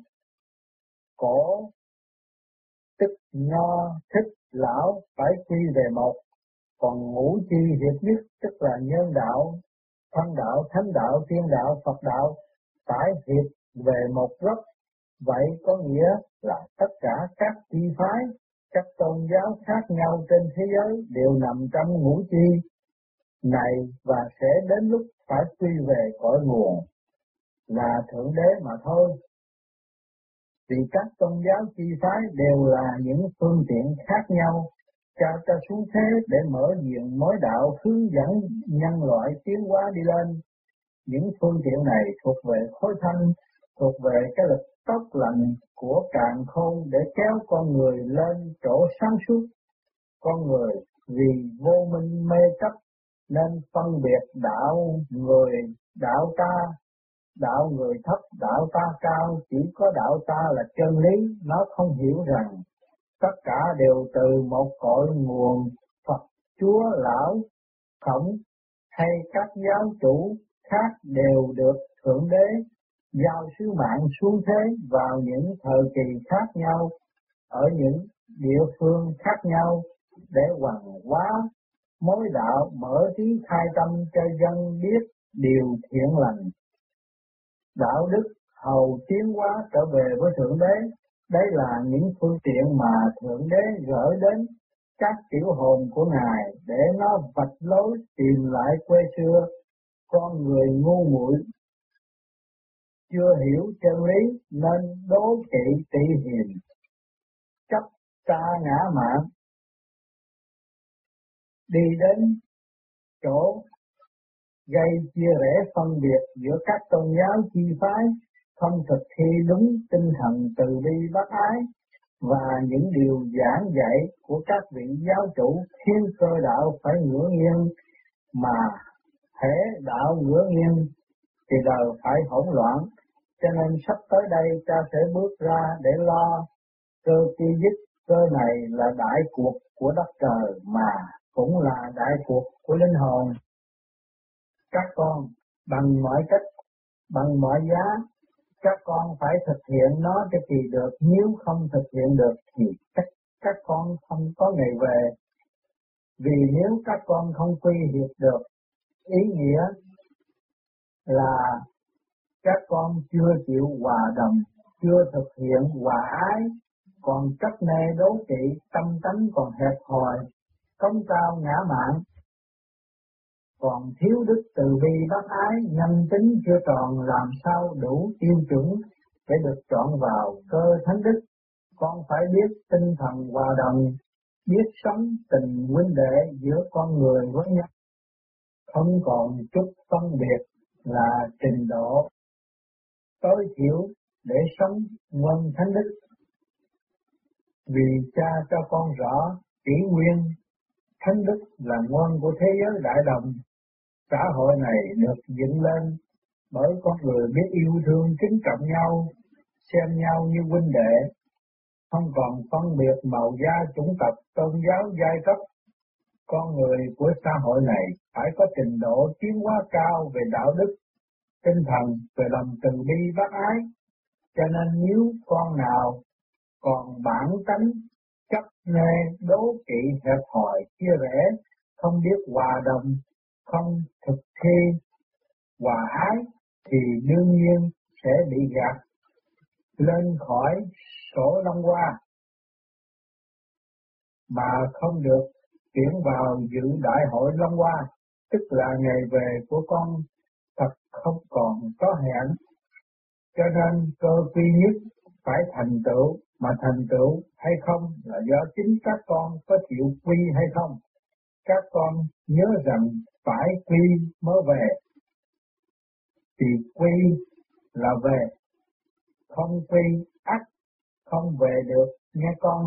cổ, tức Nho, Thích, Lão phải quy về một, còn ngũ chi hiệp nhất tức là nhân đạo, thân đạo, thánh đạo, tiên đạo, Phật đạo phải hiệp về một gốc. Vậy có nghĩa là tất cả các chi phái, các tôn giáo khác nhau trên thế giới đều nằm trong ngũ chi này và sẽ đến lúc phải quy về cội nguồn là Thượng Đế mà thôi. Vì các tôn giáo chi phái đều là những phương tiện khác nhau, cha cho xuống thế để mở diện mối đạo hướng dẫn nhân loại tiến hóa đi lên. Những phương tiện này thuộc về khối thanh, thuộc về cái lực tốc lạnh của càn khôn để kéo con người lên chỗ sáng suốt. Con người vì vô minh mê chấp nên phân biệt đạo người, đạo ta, đạo người thấp, đạo ta cao, chỉ có đạo ta là chân lý. Nó không hiểu rằng tất cả đều từ một cội nguồn Phật, Chúa, Lão, Khổng hay các giáo chủ khác đều được Thượng Đế giao sứ mạng xuống thế vào những thời kỳ khác nhau, ở những địa phương khác nhau để hoàn hóa mối đạo, mở trí khai tâm cho dân biết điều thiện lành, đạo đức, hầu tiến hóa trở về với Thượng Đế. Đây là những phương tiện mà Thượng Đế gửi đến các tiểu hồn của Ngài để nó vạch lối tìm lại quê xưa. Con người ngu muội chưa hiểu chân lý nên đố kỵ tị hiềm, chấp ta ngã mạn, đi đến chỗ gây chia rẽ phân biệt giữa các tôn giáo chi phái, không thực thi đúng tinh thần từ bi bác ái và những điều giảng dạy của các vị giáo chủ khiến cơ đạo phải ngửa nghiêng, mà thể đạo ngửa nghiêng thì đời phải hỗn loạn. Cho nên sắp tới đây ta sẽ bước ra để lo cơ chi dích. Cơ này là đại cuộc của đất trời mà cũng là đại cuộc của linh hồn. Các con bằng mọi cách, bằng mọi giá, các con phải thực hiện nó cho kỳ được. Nếu không thực hiện được thì các, các con không có ngày về. Vì nếu các con không quy hiệp được, ý nghĩa là các con chưa chịu hòa đồng, chưa thực hiện hòa ái, còn chấp nê đố kỵ, tâm tánh còn hẹp hòi, cống cao ngã mạn, còn thiếu đức từ bi bác ái, nhân tính chưa tròn, làm sao đủ tiêu chuẩn để được chọn vào cơ thánh đức. Con phải biết tinh thần hòa đồng, biết sống tình huynh đệ giữa con người với nhau, không còn chút phân biệt là trình độ tối thiểu để sống nhân thánh đức. Vì cha cho con rõ kỷ nguyên thánh đức là nguồn của thế giới đại đồng. Xã hội này được dựng lên bởi con người biết yêu thương kính trọng nhau, xem nhau như huynh đệ, không còn phân biệt màu da, chủng tộc, tôn giáo, giai cấp. Con người của xã hội này phải có trình độ tiến hóa cao về đạo đức, tinh thần, về lòng từ bi bác ái. Cho nên nếu con nào còn bản tánh chấp nê đố kỵ hẹp hòi chia rẽ, không biết hòa đồng, không thực thi hòa ái thì đương nhiên sẽ bị gạt lên khỏi sổ Long Hoa mà không được chuyển vào dự đại hội Long Hoa, tức là ngày về của con thật không còn có hẹn. Cho nên cơ duy nhất phải thành tựu, mà thành tựu hay không là do chính các con có chịu quy hay không. Các con nhớ rằng phải quy mới về, thì quy là về, không quy ắt không về được nghe con.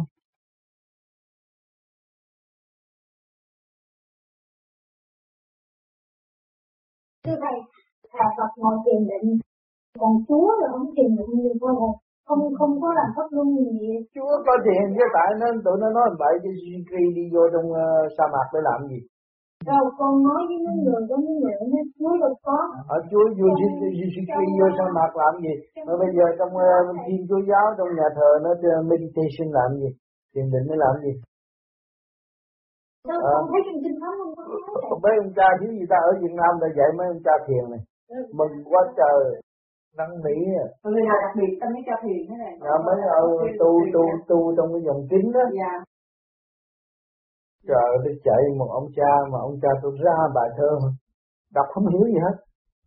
Thưa thầy, thà Phật ngồi thiền định, còn Chúa là không thiền định nhiều thôi rồi, không không có làm pháp luân gì. Chúa có thiền chứ tại nên tụi nó nói vậy chứ Suzuki đi vô trong uh, sa mạc để làm gì? Đâu con nói với mấy người có mấy người nó Chúa đâu có. Ở Chúa vô Suzuki vô sa mạc làm gì? Mà bây giờ trong uh, Thiên Chúa giáo trong nhà thờ nó meditation làm gì? Thiền định nó làm gì? Đâu à. Con thấy trong kinh thánh không có nói. Mấy ông cha thiếu gì ta ở Việt Nam ta dạy mấy ông cha thiền này. Ừ. Mừng quá trời. Năng nỉ à. Người nào đặc biệt ta mới cho thiền thế này. Dạ mấy ông tu tu tu trong cái dòng kính đó. Dạ. Trời tôi chạy một ông cha mà ông cha tôi ra bài thơ đọc không hiểu gì hết.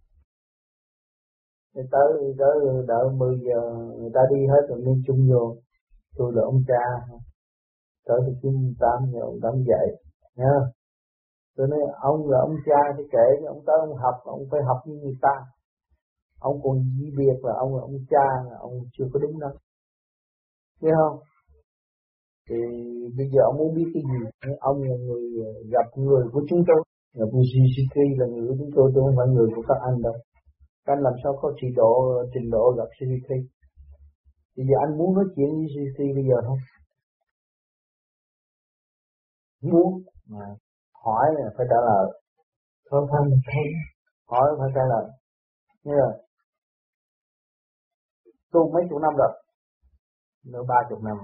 Thì tới tới đợi mười giờ người ta đi hết rồi nên chung vô. Tôi là ông cha. Tới từ chín tám giờ ông tám dậy nha. Tôi nói ông là ông cha thì kể cho ông tới ông học, ông phải học như người ta. Ông còn gì việc là ông là ông cha, là ông chưa có đúng đâu. Thấy không? Thì bây giờ ông muốn biết cái gì? Ông là người gặp người của chúng tôi, gặp Suzuki là người của chúng tôi, tôi không phải người của các anh đâu. Các anh làm sao có trình độ trình độ gặp Suzuki? Bây giờ anh muốn nói chuyện với Suzuki bây giờ không? Muốn mà hỏi là phải trả lời, không phải mình thấy hỏi phải trả lời. Như là tu mấy chục năm rồi, nữa ba chục năm,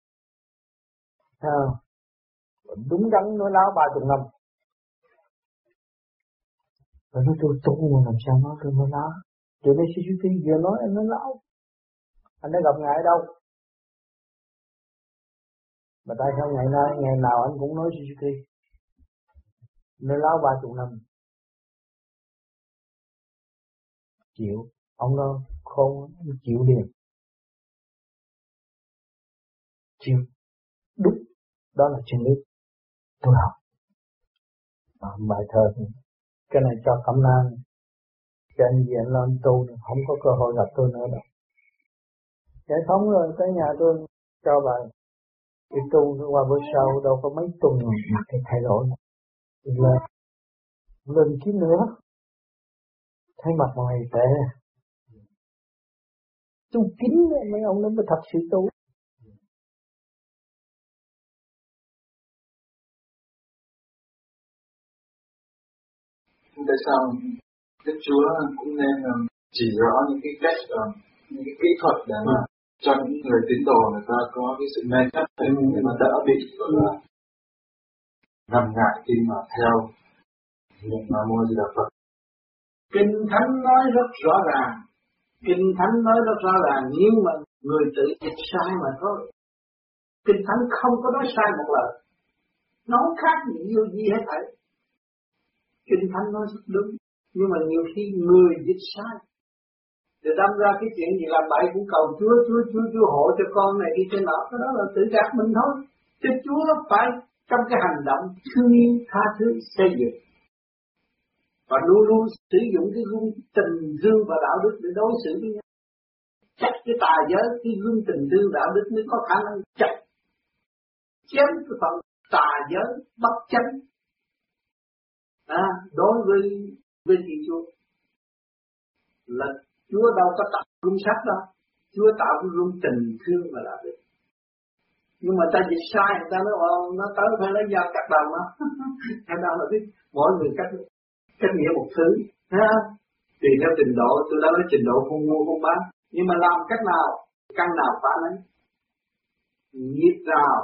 à, đúng đắn nói láo ba chục năm. Rồi nói tôi tu mà làm sao nói tôi nói láo? Rồi đây Suzuki vừa nói anh nói láo. Anh đã gặp ngài ở đâu? Mà tại sao ngày nay ngày nào anh cũng nói Suzuki? Nói láo ba chục năm. Chịu, ông nó khôn, chịu liền. Chịu, đúng, đó là chân lý. Tôi học. À, bài thơ, cái này cho Cẩm Nang, cho anh gì anh lên tu, không có cơ hội gặp tôi nữa đâu. Giải phóng rồi, tới nhà tôi cho bài. Cái tu qua bữa sau đâu có mấy tuần mà cái thay đổi. Lên, lên kiếm nữa. Thấy mặt mày tệ. Tu kín mấy ông nó mới thật sự tu. Tại sao Đức Chúa cũng nên chỉ rõ những cái cách, những cái kỹ thuật để mà cho những người tín đồ người ta có cái sự mê chấp để, để mà đỡ bị gọi là ngần ngại khi mà theo niệm Nam Mô Di Đà Phật. Kinh Thánh nói rất rõ ràng, Kinh Thánh nói rất rõ ràng, nhưng mà người tự dịch sai mà thôi. Kinh Thánh không có nói sai một lời, nó khác gì yêu gì hết thảy. Kinh Thánh nói rất đúng, nhưng mà nhiều khi người dịch sai, để đâm ra cái chuyện gì làm bậy cũng cầu Chúa, Chúa, Chúa, Chúa hộ cho con này đi trên đó, cái đó là tự gạt mình thôi. Chứ Chúa phải trong cái hành động thương yêu, tha thứ, xây dựng. Và luôn luôn sử dụng cái gương tình thương và đạo đức để đối xử với nhau. Chắc cái tà giới, cái gương tình thương đạo đức mới có khả năng chặt chém cái phần tà giới bất chánh. À, đối với với Thiên Chúa là Chúa đâu có tạo gương sắc đâu, Chúa tạo cái gương tình thương và đạo đức. Nhưng mà ta dịch sai, người ta nói nó tới phải lấy dao cắt đầu nó. Cái đó là biết mỗi người cách cách nghĩa một thứ, ha. Tùy theo trình độ, tôi đã nói trình độ không mua không bán, nhưng mà làm cách nào, căn nào phá lấy, nhiệt nào thì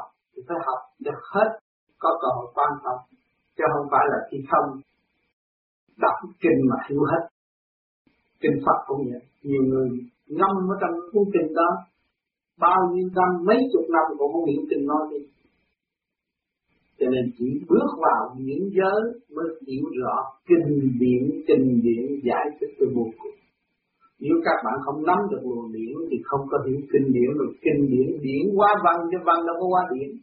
phải học được hết, có cơ hội quan tâm, chứ không phải là khi không đọc kinh mà hiểu hết. Kinh Phật cũng vậy, nhiều người ngâm ở trong cuốn kinh đó bao nhiêu năm, mấy chục năm cũng không hiểu kinh nói đi. Cho nên chỉ bước vào những giới mới hiểu rõ kinh điển, kinh điển giải thích từ vô cùng. Nếu các bạn không nắm được luồng điển thì không có hiểu kinh điển, rồi kinh điển điển qua văn chứ văn đâu có qua điển.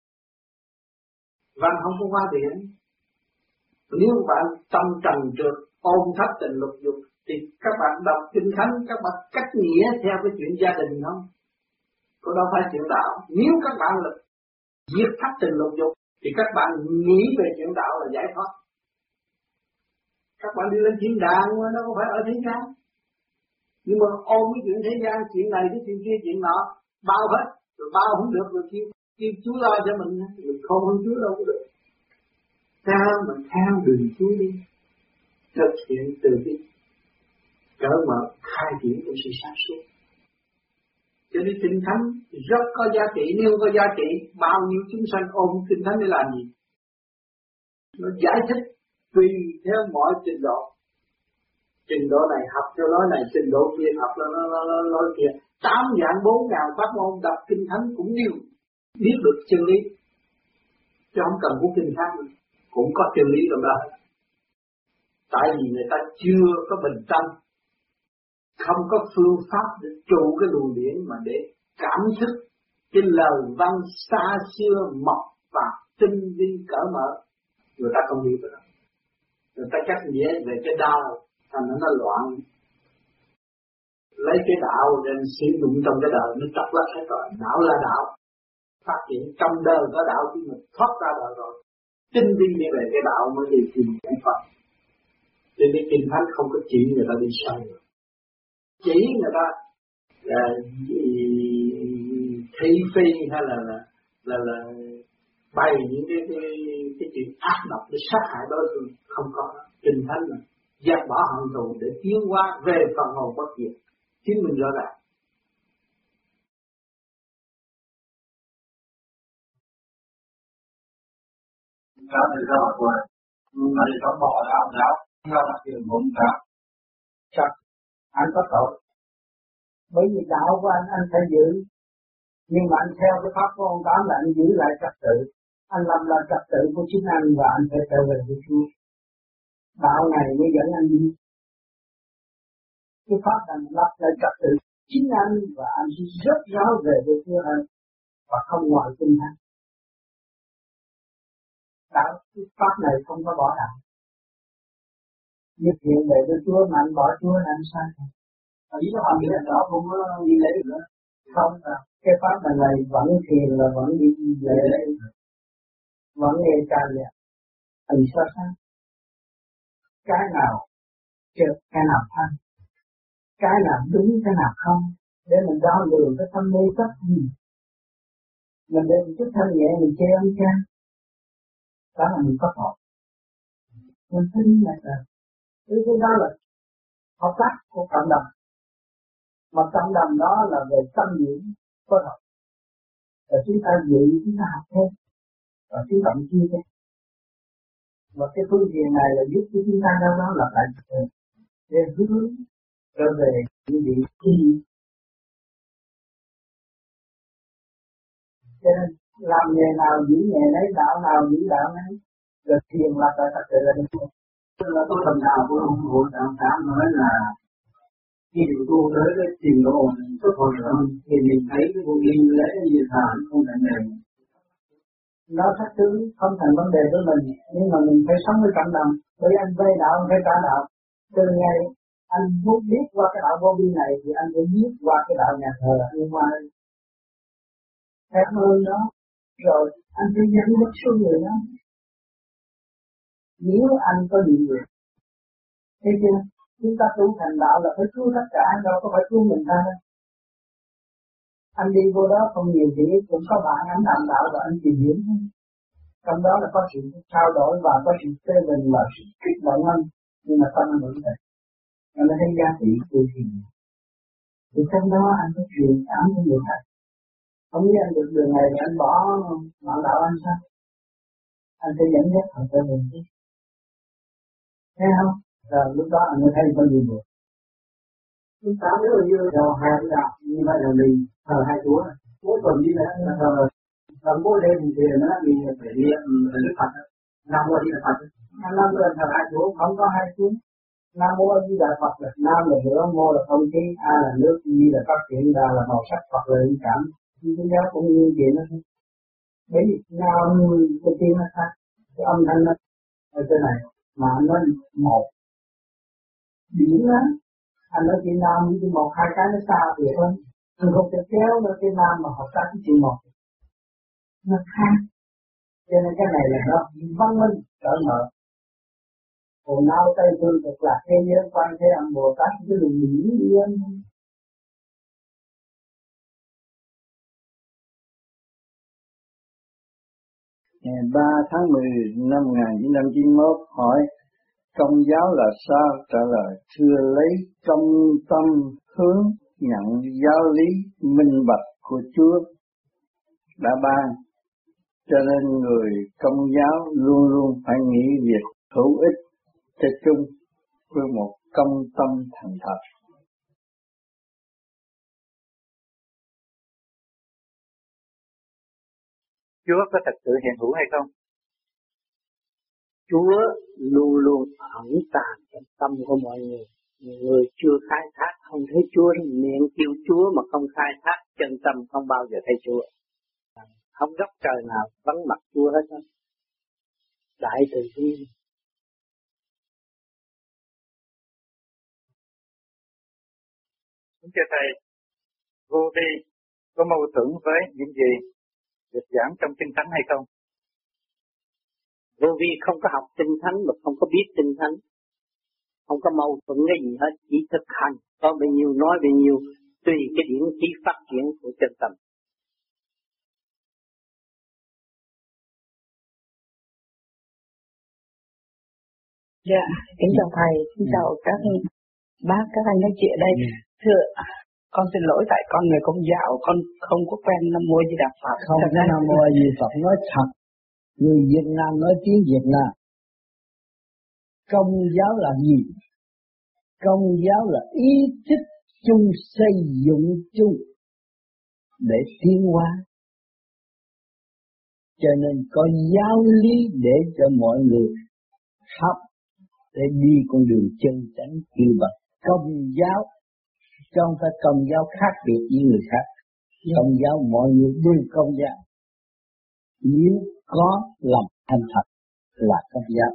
Văn không có qua điển. Nếu bạn tâm trần trượt ôm thấp tình lục dục thì các bạn đọc kinh thánh, các bạn cách nghĩa theo cái chuyện gia đình không? Có đâu phải chuyện đạo. Nếu các bạn là diệt thấp tình lục dục thì các bạn nghĩ về chuyện đạo là giải thoát. Các bạn đi lên thiên đàng mà nó không phải ở thế gian. Nhưng mà ôm cái chuyện thế gian, chuyện này, cái chuyện kia, chuyện nọ, bao hết, rồi bao không được, rồi kêu, kêu Chúa lo cho mình, mình không hơn Chúa đâu có được. Theo mà theo đường Chúa đi, thực hiện từ bi, cởi mở, khai triển của sự sáng suốt. Cho nên kinh thánh rất có giá trị, nếu có giá trị, bao nhiêu chúng sanh ôm kinh thánh để làm gì? Nó giải thích tùy theo mọi trình độ. Trình độ này học theo nói này, trình độ kia học nó nó nó nó kia. Tám dạng bốn ngàn pháp môn đọc kinh thánh cũng đều biết được chân lý, chứ không cần cuốn kinh khác nữa, cũng có chân lý trong đó. Tại vì người ta chưa có bình tâm, không có phương pháp để trụ cái luồng điển mà để cảm thức cái lời văn xa xưa mộc và tinh vi cởi mở, người ta không hiểu được. Người ta chắc dễ về cái đau, thành nó loạn, lấy cái đạo để sử dụng trong cái đời, nó trật lắc hết rồi. Đạo là đạo, phát triển trong đời có đạo khi mình thoát ra đời rồi, tinh vi như vậy cái đạo mới đi tìm giải Phật. Cho nên kinh thánh không có chỉ người ta đi sai rồi, chỉ người ta là thị phi hay là là là, là bày những cái cái cái chuyện ác độc để sát hại đối phương, không có. Kinh thánh là dẹp bỏ hận thù để tiến hóa về phần hồn bất diệt, chứng minh rõ ràng. Đó thì sao mà quên? Tại vì nó bỏ ra ông giáo, nó là chuyện bụng sao? Chắc anh có tội. Bởi vì đạo của anh, anh phải giữ. Nhưng mà anh theo cái pháp của ông Tám là anh giữ lại trật tự. Anh làm là trật tự của chính anh và anh phải trở về với Chúa. Đạo này mới dẫn anh đi. Cái pháp anh lập lại trật tự chính anh và anh sẽ rất rõ về với Chúa hơn và không ngoài kinh thánh. Đạo cái pháp này không có bỏ đạo. Nhất hiện về với Chúa mà anh bỏ Chúa là anh sai. Ở dưới nó hoàn nghĩa đó không có đi lễ được nữa. Không, cái pháp này này vẫn thiền là vẫn đi lễ, vẫn nghe ca nhạc. Anh sao sao? Cái nào trượt, cái nào thanh, cái nào đúng, cái nào không, để mình đo lường cái tâm mê chấp gì. Mình để một chút thanh nhẹ mình chê ông cha, đó là mình có tội. Mình thấy như vậy là cái đó là hợp tác của cộng đồng. Mà cộng đồng đó là về tâm niệm có học. Và chúng ta dự chúng ta học thêm và chúng ta chia thêm. Và cái phương diện này là giúp cho chúng ta đâu đó là phải để hướng trở về những vị trí. Cho nên làm nghề nào giữ nghề đấy, đạo nào giữ đạo đấy, rồi thiền là phải thật sự là được. Tức là có phần nào của ông Hội Đạo Tám nói là khi chúng tôi tới cái trình độ tốt hơn nữa thì mình thấy cái vô linh lễ như thờ không thành đề. Nó thách thứ không thành vấn đề với mình, nhưng mà mình phải sống với cộng đồng. Bởi anh vay đạo, anh phải trả đạo. Từ ngày anh muốn biết qua cái đạo vô vi này thì anh phải biết qua cái đạo nhà thờ nhưng mà cảm ơn đó, rồi anh phải dẫn dắt số người đó. Nếu anh có điều việc, thấy chưa? Chúng ta tu thành đạo là phải cứu tất cả, đâu có phải cứu mình ta đâu. Anh đi vô đó không nhiều việc, cũng có bạn anh làm đạo và anh tìm hiểu. Trong đó là có sự trao đổi và có sự phê bình và sự kích động anh, nhưng mà tâm anh vẫn vậy. Anh thấy giá trị của thiền. Thì trong đó anh có truyền cảm cho người khác. Không biết anh được đường này thì anh bỏ bạn đạo anh sao? Anh sẽ dẫn dắt họ tới mình chứ. Thấy không? Rồi lúc đó anh mới thấy có gì buồn. Chúng ta nếu như rồi hai đạo như vậy là mình thờ hai chúa. Mỗi tuần đi là thờ. Và mỗi đêm thì nó mình phải đi Đức Phật. Nam mô đi là Phật. Nam mô thờ hai chúa, không có hai chúa. Nam mô Di Đà Phật là nam là lửa, mô là không khí, a là nước, di là phát triển, đà là màu sắc, Phật là linh cảm. Nhưng cái giáo cũng như vậy đó. Bởi vì nam cái tiếng nó khác, cái âm thanh nó ở trên này mà anh nói một biển á, anh nói chữ nam với chữ một hai cái nó xa vậy thôi. Anh không thể kéo nó cái nam mà hợp tác với chữ một, nó khác. Cho nên cái này là nó văn minh cởi mở. Còn nào Tây Phương cực lạc thế giới quan thế âm Bồ Tát cái đường biển đi anh. Ngày ba tháng mười năm một nghìn chín trăm chín mươi mốt hỏi Công giáo là sao? Trả lời thưa lấy công tâm hướng nhận giáo lý minh bạch của Chúa đã ban, cho nên người Công giáo luôn luôn phải nghĩ việc hữu ích cho chung với một công tâm thành thật. Chúa có thật sự hiện hữu hay không? Chúa luôn luôn ẩn tàng trong tâm của mọi người. Người chưa khai thác không thấy Chúa, miệng kêu Chúa mà không khai thác chân tâm không bao giờ thấy Chúa. Không góc trời nào vắng mặt Chúa hết á. Đại từ bi. Kính thưa Thầy, vô vi có mâu thuẫn với những gì được giảng trong Kinh Thánh hay không? Vô vi không có học Kinh Thánh mà không có biết Kinh Thánh. Không có mâu thuẫn cái gì hết, chỉ thực hành. Có bao nhiêu nói bao nhiêu, tùy cái điển trí phát triển của chân tâm. Dạ, kính chào Thầy, kính chào các bác, các anh các chị ở đây. Thưa, con xin lỗi tại con người Công giáo, con không có quen Nam Mô Di Đà Phật. Không có Nam Mô Di Đà Phật nói thật. Người Việt Nam nói tiếng Việt Nam. Công giáo là gì? Công giáo là ý thức chung, xây dựng chung để tiến hóa. Cho nên có giáo lý để cho mọi người học để đi con đường chân chánh kêu bằng công giáo. Chứ không phải công giáo khác biệt với người khác. Công giáo mọi người đều công giáo. Nếu có lòng thành thật là công giáo.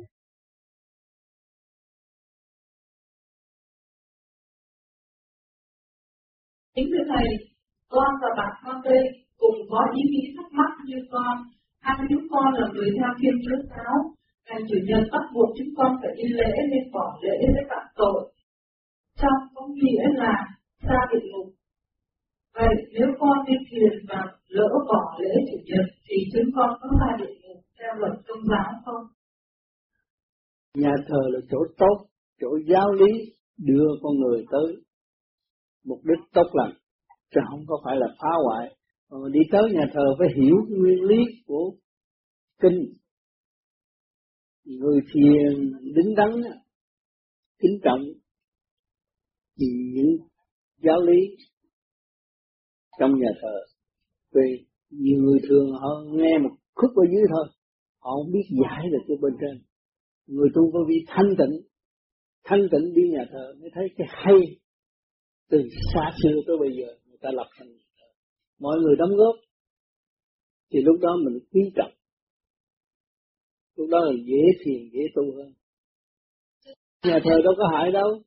Kính thưa Thầy, con và bạn con đây cùng có ý nghĩ thắc mắc như con. Hai chúng con là người theo Thiên Chúa giáo. Ngày Chủ nhật bắt buộc chúng con phải đi lễ nên bỏ lễ với phạm tội. Trong có nghĩa là ra địa ngục. Vậy nếu con đi thiền và lỡ bỏ lễ Chủ nhật thì chúng con có ra địa ngục theo luật tôn giáo không? Nhà thờ là chỗ tốt, chỗ giáo lý đưa con người tới mục đích tốt lành, chứ không có phải là phá hoại. Mà đi tới nhà thờ phải hiểu cái nguyên lý của kinh. Người thiền đứng đắn, kính trọng thì những giáo lý trong nhà thờ. Vì nhiều người thường họ nghe một khúc ở dưới thôi, họ không biết giải được cái bên trên. Người tu vô vi thanh tịnh, thanh tịnh đi nhà thờ mới thấy cái hay. Từ xa xưa tới bây giờ người ta lập thành mọi người đóng góp thì lúc đó mình quý trọng, lúc đó là dễ thiền dễ tu hơn. Nhà thờ đâu có hại đâu.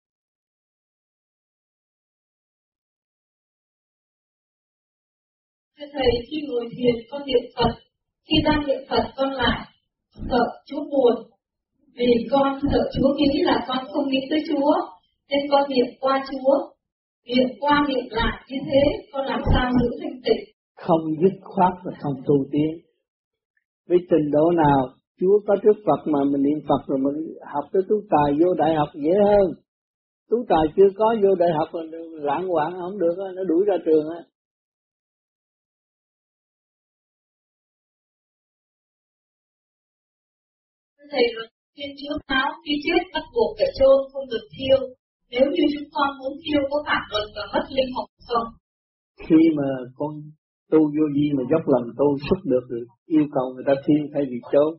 Thưa Thầy, khi ngồi thiền con niệm Phật, khi đang niệm Phật con lại sợ Chúa buồn, vì con sợ Chúa nghĩ là con không nghĩ tới Chúa, nên con niệm qua Chúa. Niệm qua niệm lại như thế, con làm sao giữ thanh tịnh? Không dứt khoát và không tu tiến. Với trình độ nào, Chúa có trước Phật mà mình niệm Phật rồi mình học tới tú tài vô đại học dễ hơn. Tú tài chưa có vô đại học lãng hoạn không được, nó đuổi ra trường á. thầy luật Thiên Chúa nói khi chết bắt buộc phải chôn, không được thiêu. Nếu như chúng con muốn thiêu có phạm luật và mất linh hồn không? Khi mà con tu vô vi mà dốc lòng tu xuất được thì yêu cầu người ta thiêu thay vì chôn.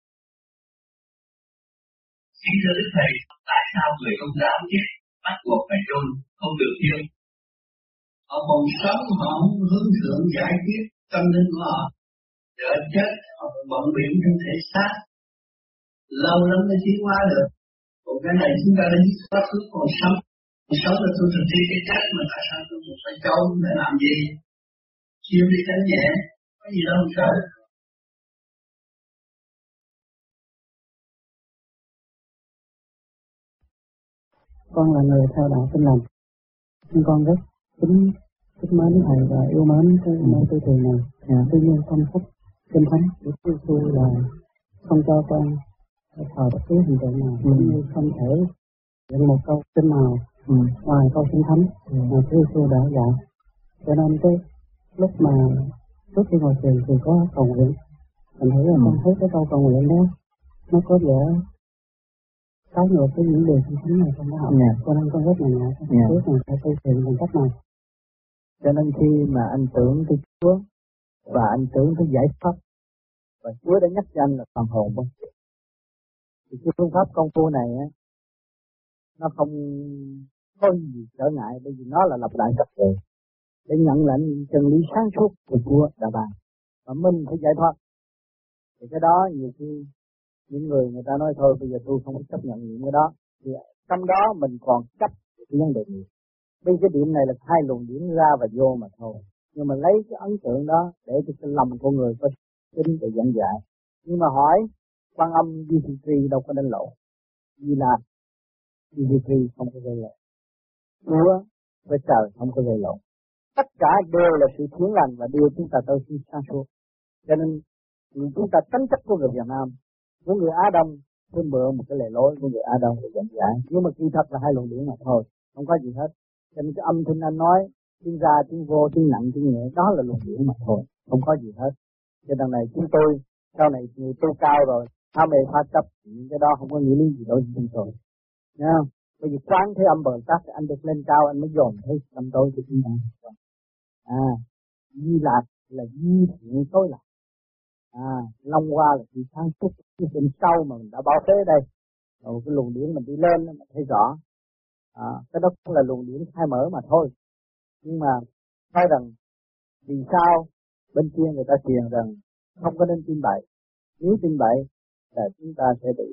Xin thưa Đức Thầy, tại sao người Công giáo chết bắt buộc phải chôn, không được thiêu? Họ còn sống, họ không hướng thượng giải quyết tâm linh của họ. Đợi chết, họ bận biện trong thể xác. Lâu lắm mới tiến hóa được. Còn cái này chúng ta đã biết quá khứ còn sống. Còn sống là tôi thực thi cái chết mà tại sao tôi phải chôn để làm gì? Chiêu đi tránh nhẹ, có gì đâu mà sợ. Con là người theo đạo Tin Lành, nhưng con rất kính kính mến thầy và yêu mến cái môn tư thuyền này. À, tuy nhiên không thích kinh thánh của Chúa Giêsu là không cho con thờ bất cứ hình tượng nào, cũng như không thể nhận một câu kinh nào ừ. ngoài câu kinh thánh ừ. mà Chúa Giêsu đã dạy. Cho nên cái lúc mà trước khi ngồi thiền thì có cầu nguyện, mình thấy là ừ. con thấy cái câu cầu nguyện đó nó có vẻ trái ngược với những điều kinh thánh này trong đó học, yeah. cho nên con rất là ngại cái trước mà phải tu thiền bằng cách này. Cho nên khi mà anh tưởng tới Chúa và anh tưởng tới giải pháp và Chúa đã nhắc cho anh là phần hồn không? Thì cái phương pháp công phu này á, nó không có gì trở ngại bởi vì nó là lập lại trật tự để nhận lãnh chân lý sáng suốt của Chúa đã ban và mình phải giải thoát. Thì cái đó nhiều khi những người người ta nói thôi bây giờ tôi không chấp nhận những cái đó, thì trong đó mình còn chấp cái vấn đề gì? Bây cái điểm này là hai luồng điển ra và vô mà thôi, nhưng mà lấy cái ấn tượng đó để cho cái lòng của người có tính để dẫn dạy. Nhưng mà hỏi Quan Âm Di Thị Trì đâu có đánh lộn, vì là Di Thị Trì không có gây lộn, Chúa với trời không có gây lộn, tất cả đều là sự thiện lành và đưa chúng ta tới sự sáng suốt. Cho nên chúng ta tránh chấp của người Việt Nam, của người Á Đông tôi mượn một cái lề lối của người Á Đông để dẫn giải, nhưng mà kỳ thật là hai luồng điển mà thôi, không có gì hết. Cho nên cái âm thanh anh nói tiếng ra tiếng vô tiếng nặng tiếng nhẹ đó là luồng điển mà thôi, không có gì hết. Cho nên này chúng tôi sau này người tu cao rồi tham mê phá chấp những cái đó không có nghĩa lý gì đối với chúng tôi, nha. Bởi vì quán thế âm Bồ Tát anh được lên cao anh mới dồn thấy tâm tối của chúng ta. À, Di Lạc là di thiện tối lạc. À, Long Hoa là sự sáng suốt, cái bên sau mà mình đã bảo thế đây. Rồi cái luồng điển mình đi lên mình thấy rõ. À, cái đó cũng là luồng điển khai mở mà thôi. Nhưng mà nói rằng vì sao bên kia người ta truyền rằng không có nên tin bậy. Nếu tin bậy là chúng ta sẽ bị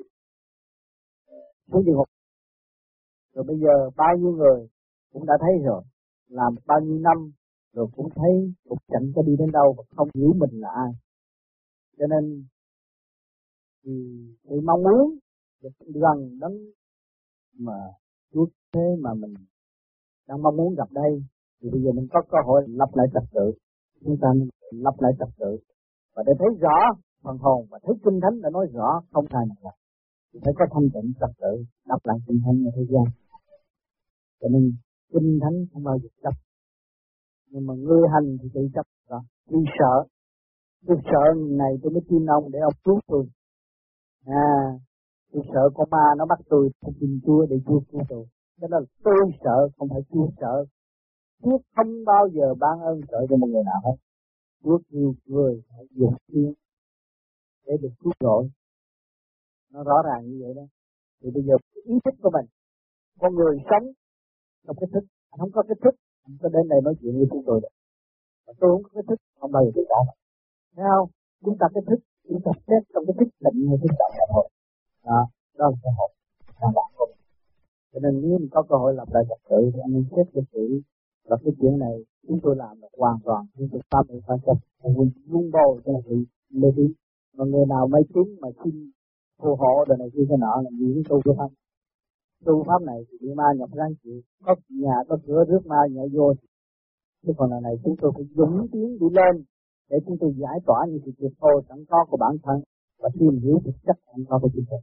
xuống địa ngục. Rồi bây giờ bao nhiêu người cũng đã thấy rồi, làm bao nhiêu năm rồi cũng thấy cũng chẳng có đi đến đâu và không hiểu mình là ai. Cho nên thì tôi mong muốn được gần đến mà Chúa thế mà mình đang mong muốn gặp đây, thì bây giờ mình có cơ hội lập lại trật tự, chúng ta lập lại trật tự và để thấy rõ phần hồn và thấy kinh thánh đã nói rõ không sai nào lại, thì phải có thanh tịnh trật tự đọc lại kinh thánh ở thế gian. Cho nên kinh thánh không bao giờ chấp, nhưng mà người hành thì tự chấp đó. Tôi sợ, tôi sợ này tôi mới tin ông để ông cứu tôi. À, tôi sợ con ma nó bắt tôi phải tin Chúa để Chúa cứu tôi. Cho nên tôi sợ, không phải Chúa sợ. Chúa không bao giờ ban ơn sợ cho một người nào hết. Chúa yêu người phải dùng tiếng để được cứu rỗi. Nó rõ ràng như vậy đó. Thì bây giờ ý thức của mình, con người sống trong cái thức, anh không có cái thức, anh có đến đây nói chuyện với chúng tôi được. Và tôi không có cái thức, không bao giờ tôi trả lại. Thấy không? Chúng ta cái thức, chúng ta xét trong cái thức định hay thức trọng là thôi. Đó, đó là cơ hội. Là bạn không. Cho nên nếu mình có cơ hội lập lại trật tự thì anh nên xét được sự và cái chuyện này chúng tôi làm được hoàn toàn, chúng tôi pháp được phá chấp, mình vun bồi cho sự mê tín. Mà người nào mê tín mà xin phù hộ đời này kia cái nọ là những tu của pháp. Tu pháp này thì bị ma nhập răng chịu, có nhà có cửa rước ma nhảy vô. Chứ còn lần này chúng tôi phải dũng tiến đi lên để chúng tôi giải tỏa những sự tuyệt thô sẵn có của bản thân và tìm hiểu thực chất sẵn có của chúng tôi.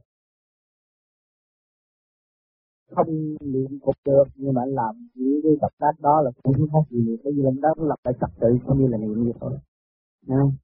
Không niệm cũng được, nhưng mà anh làm những cái tập tác đó là không khác gì, bởi vì làm đó nó lập lại trật tự không như là niệm như thôi. Nha.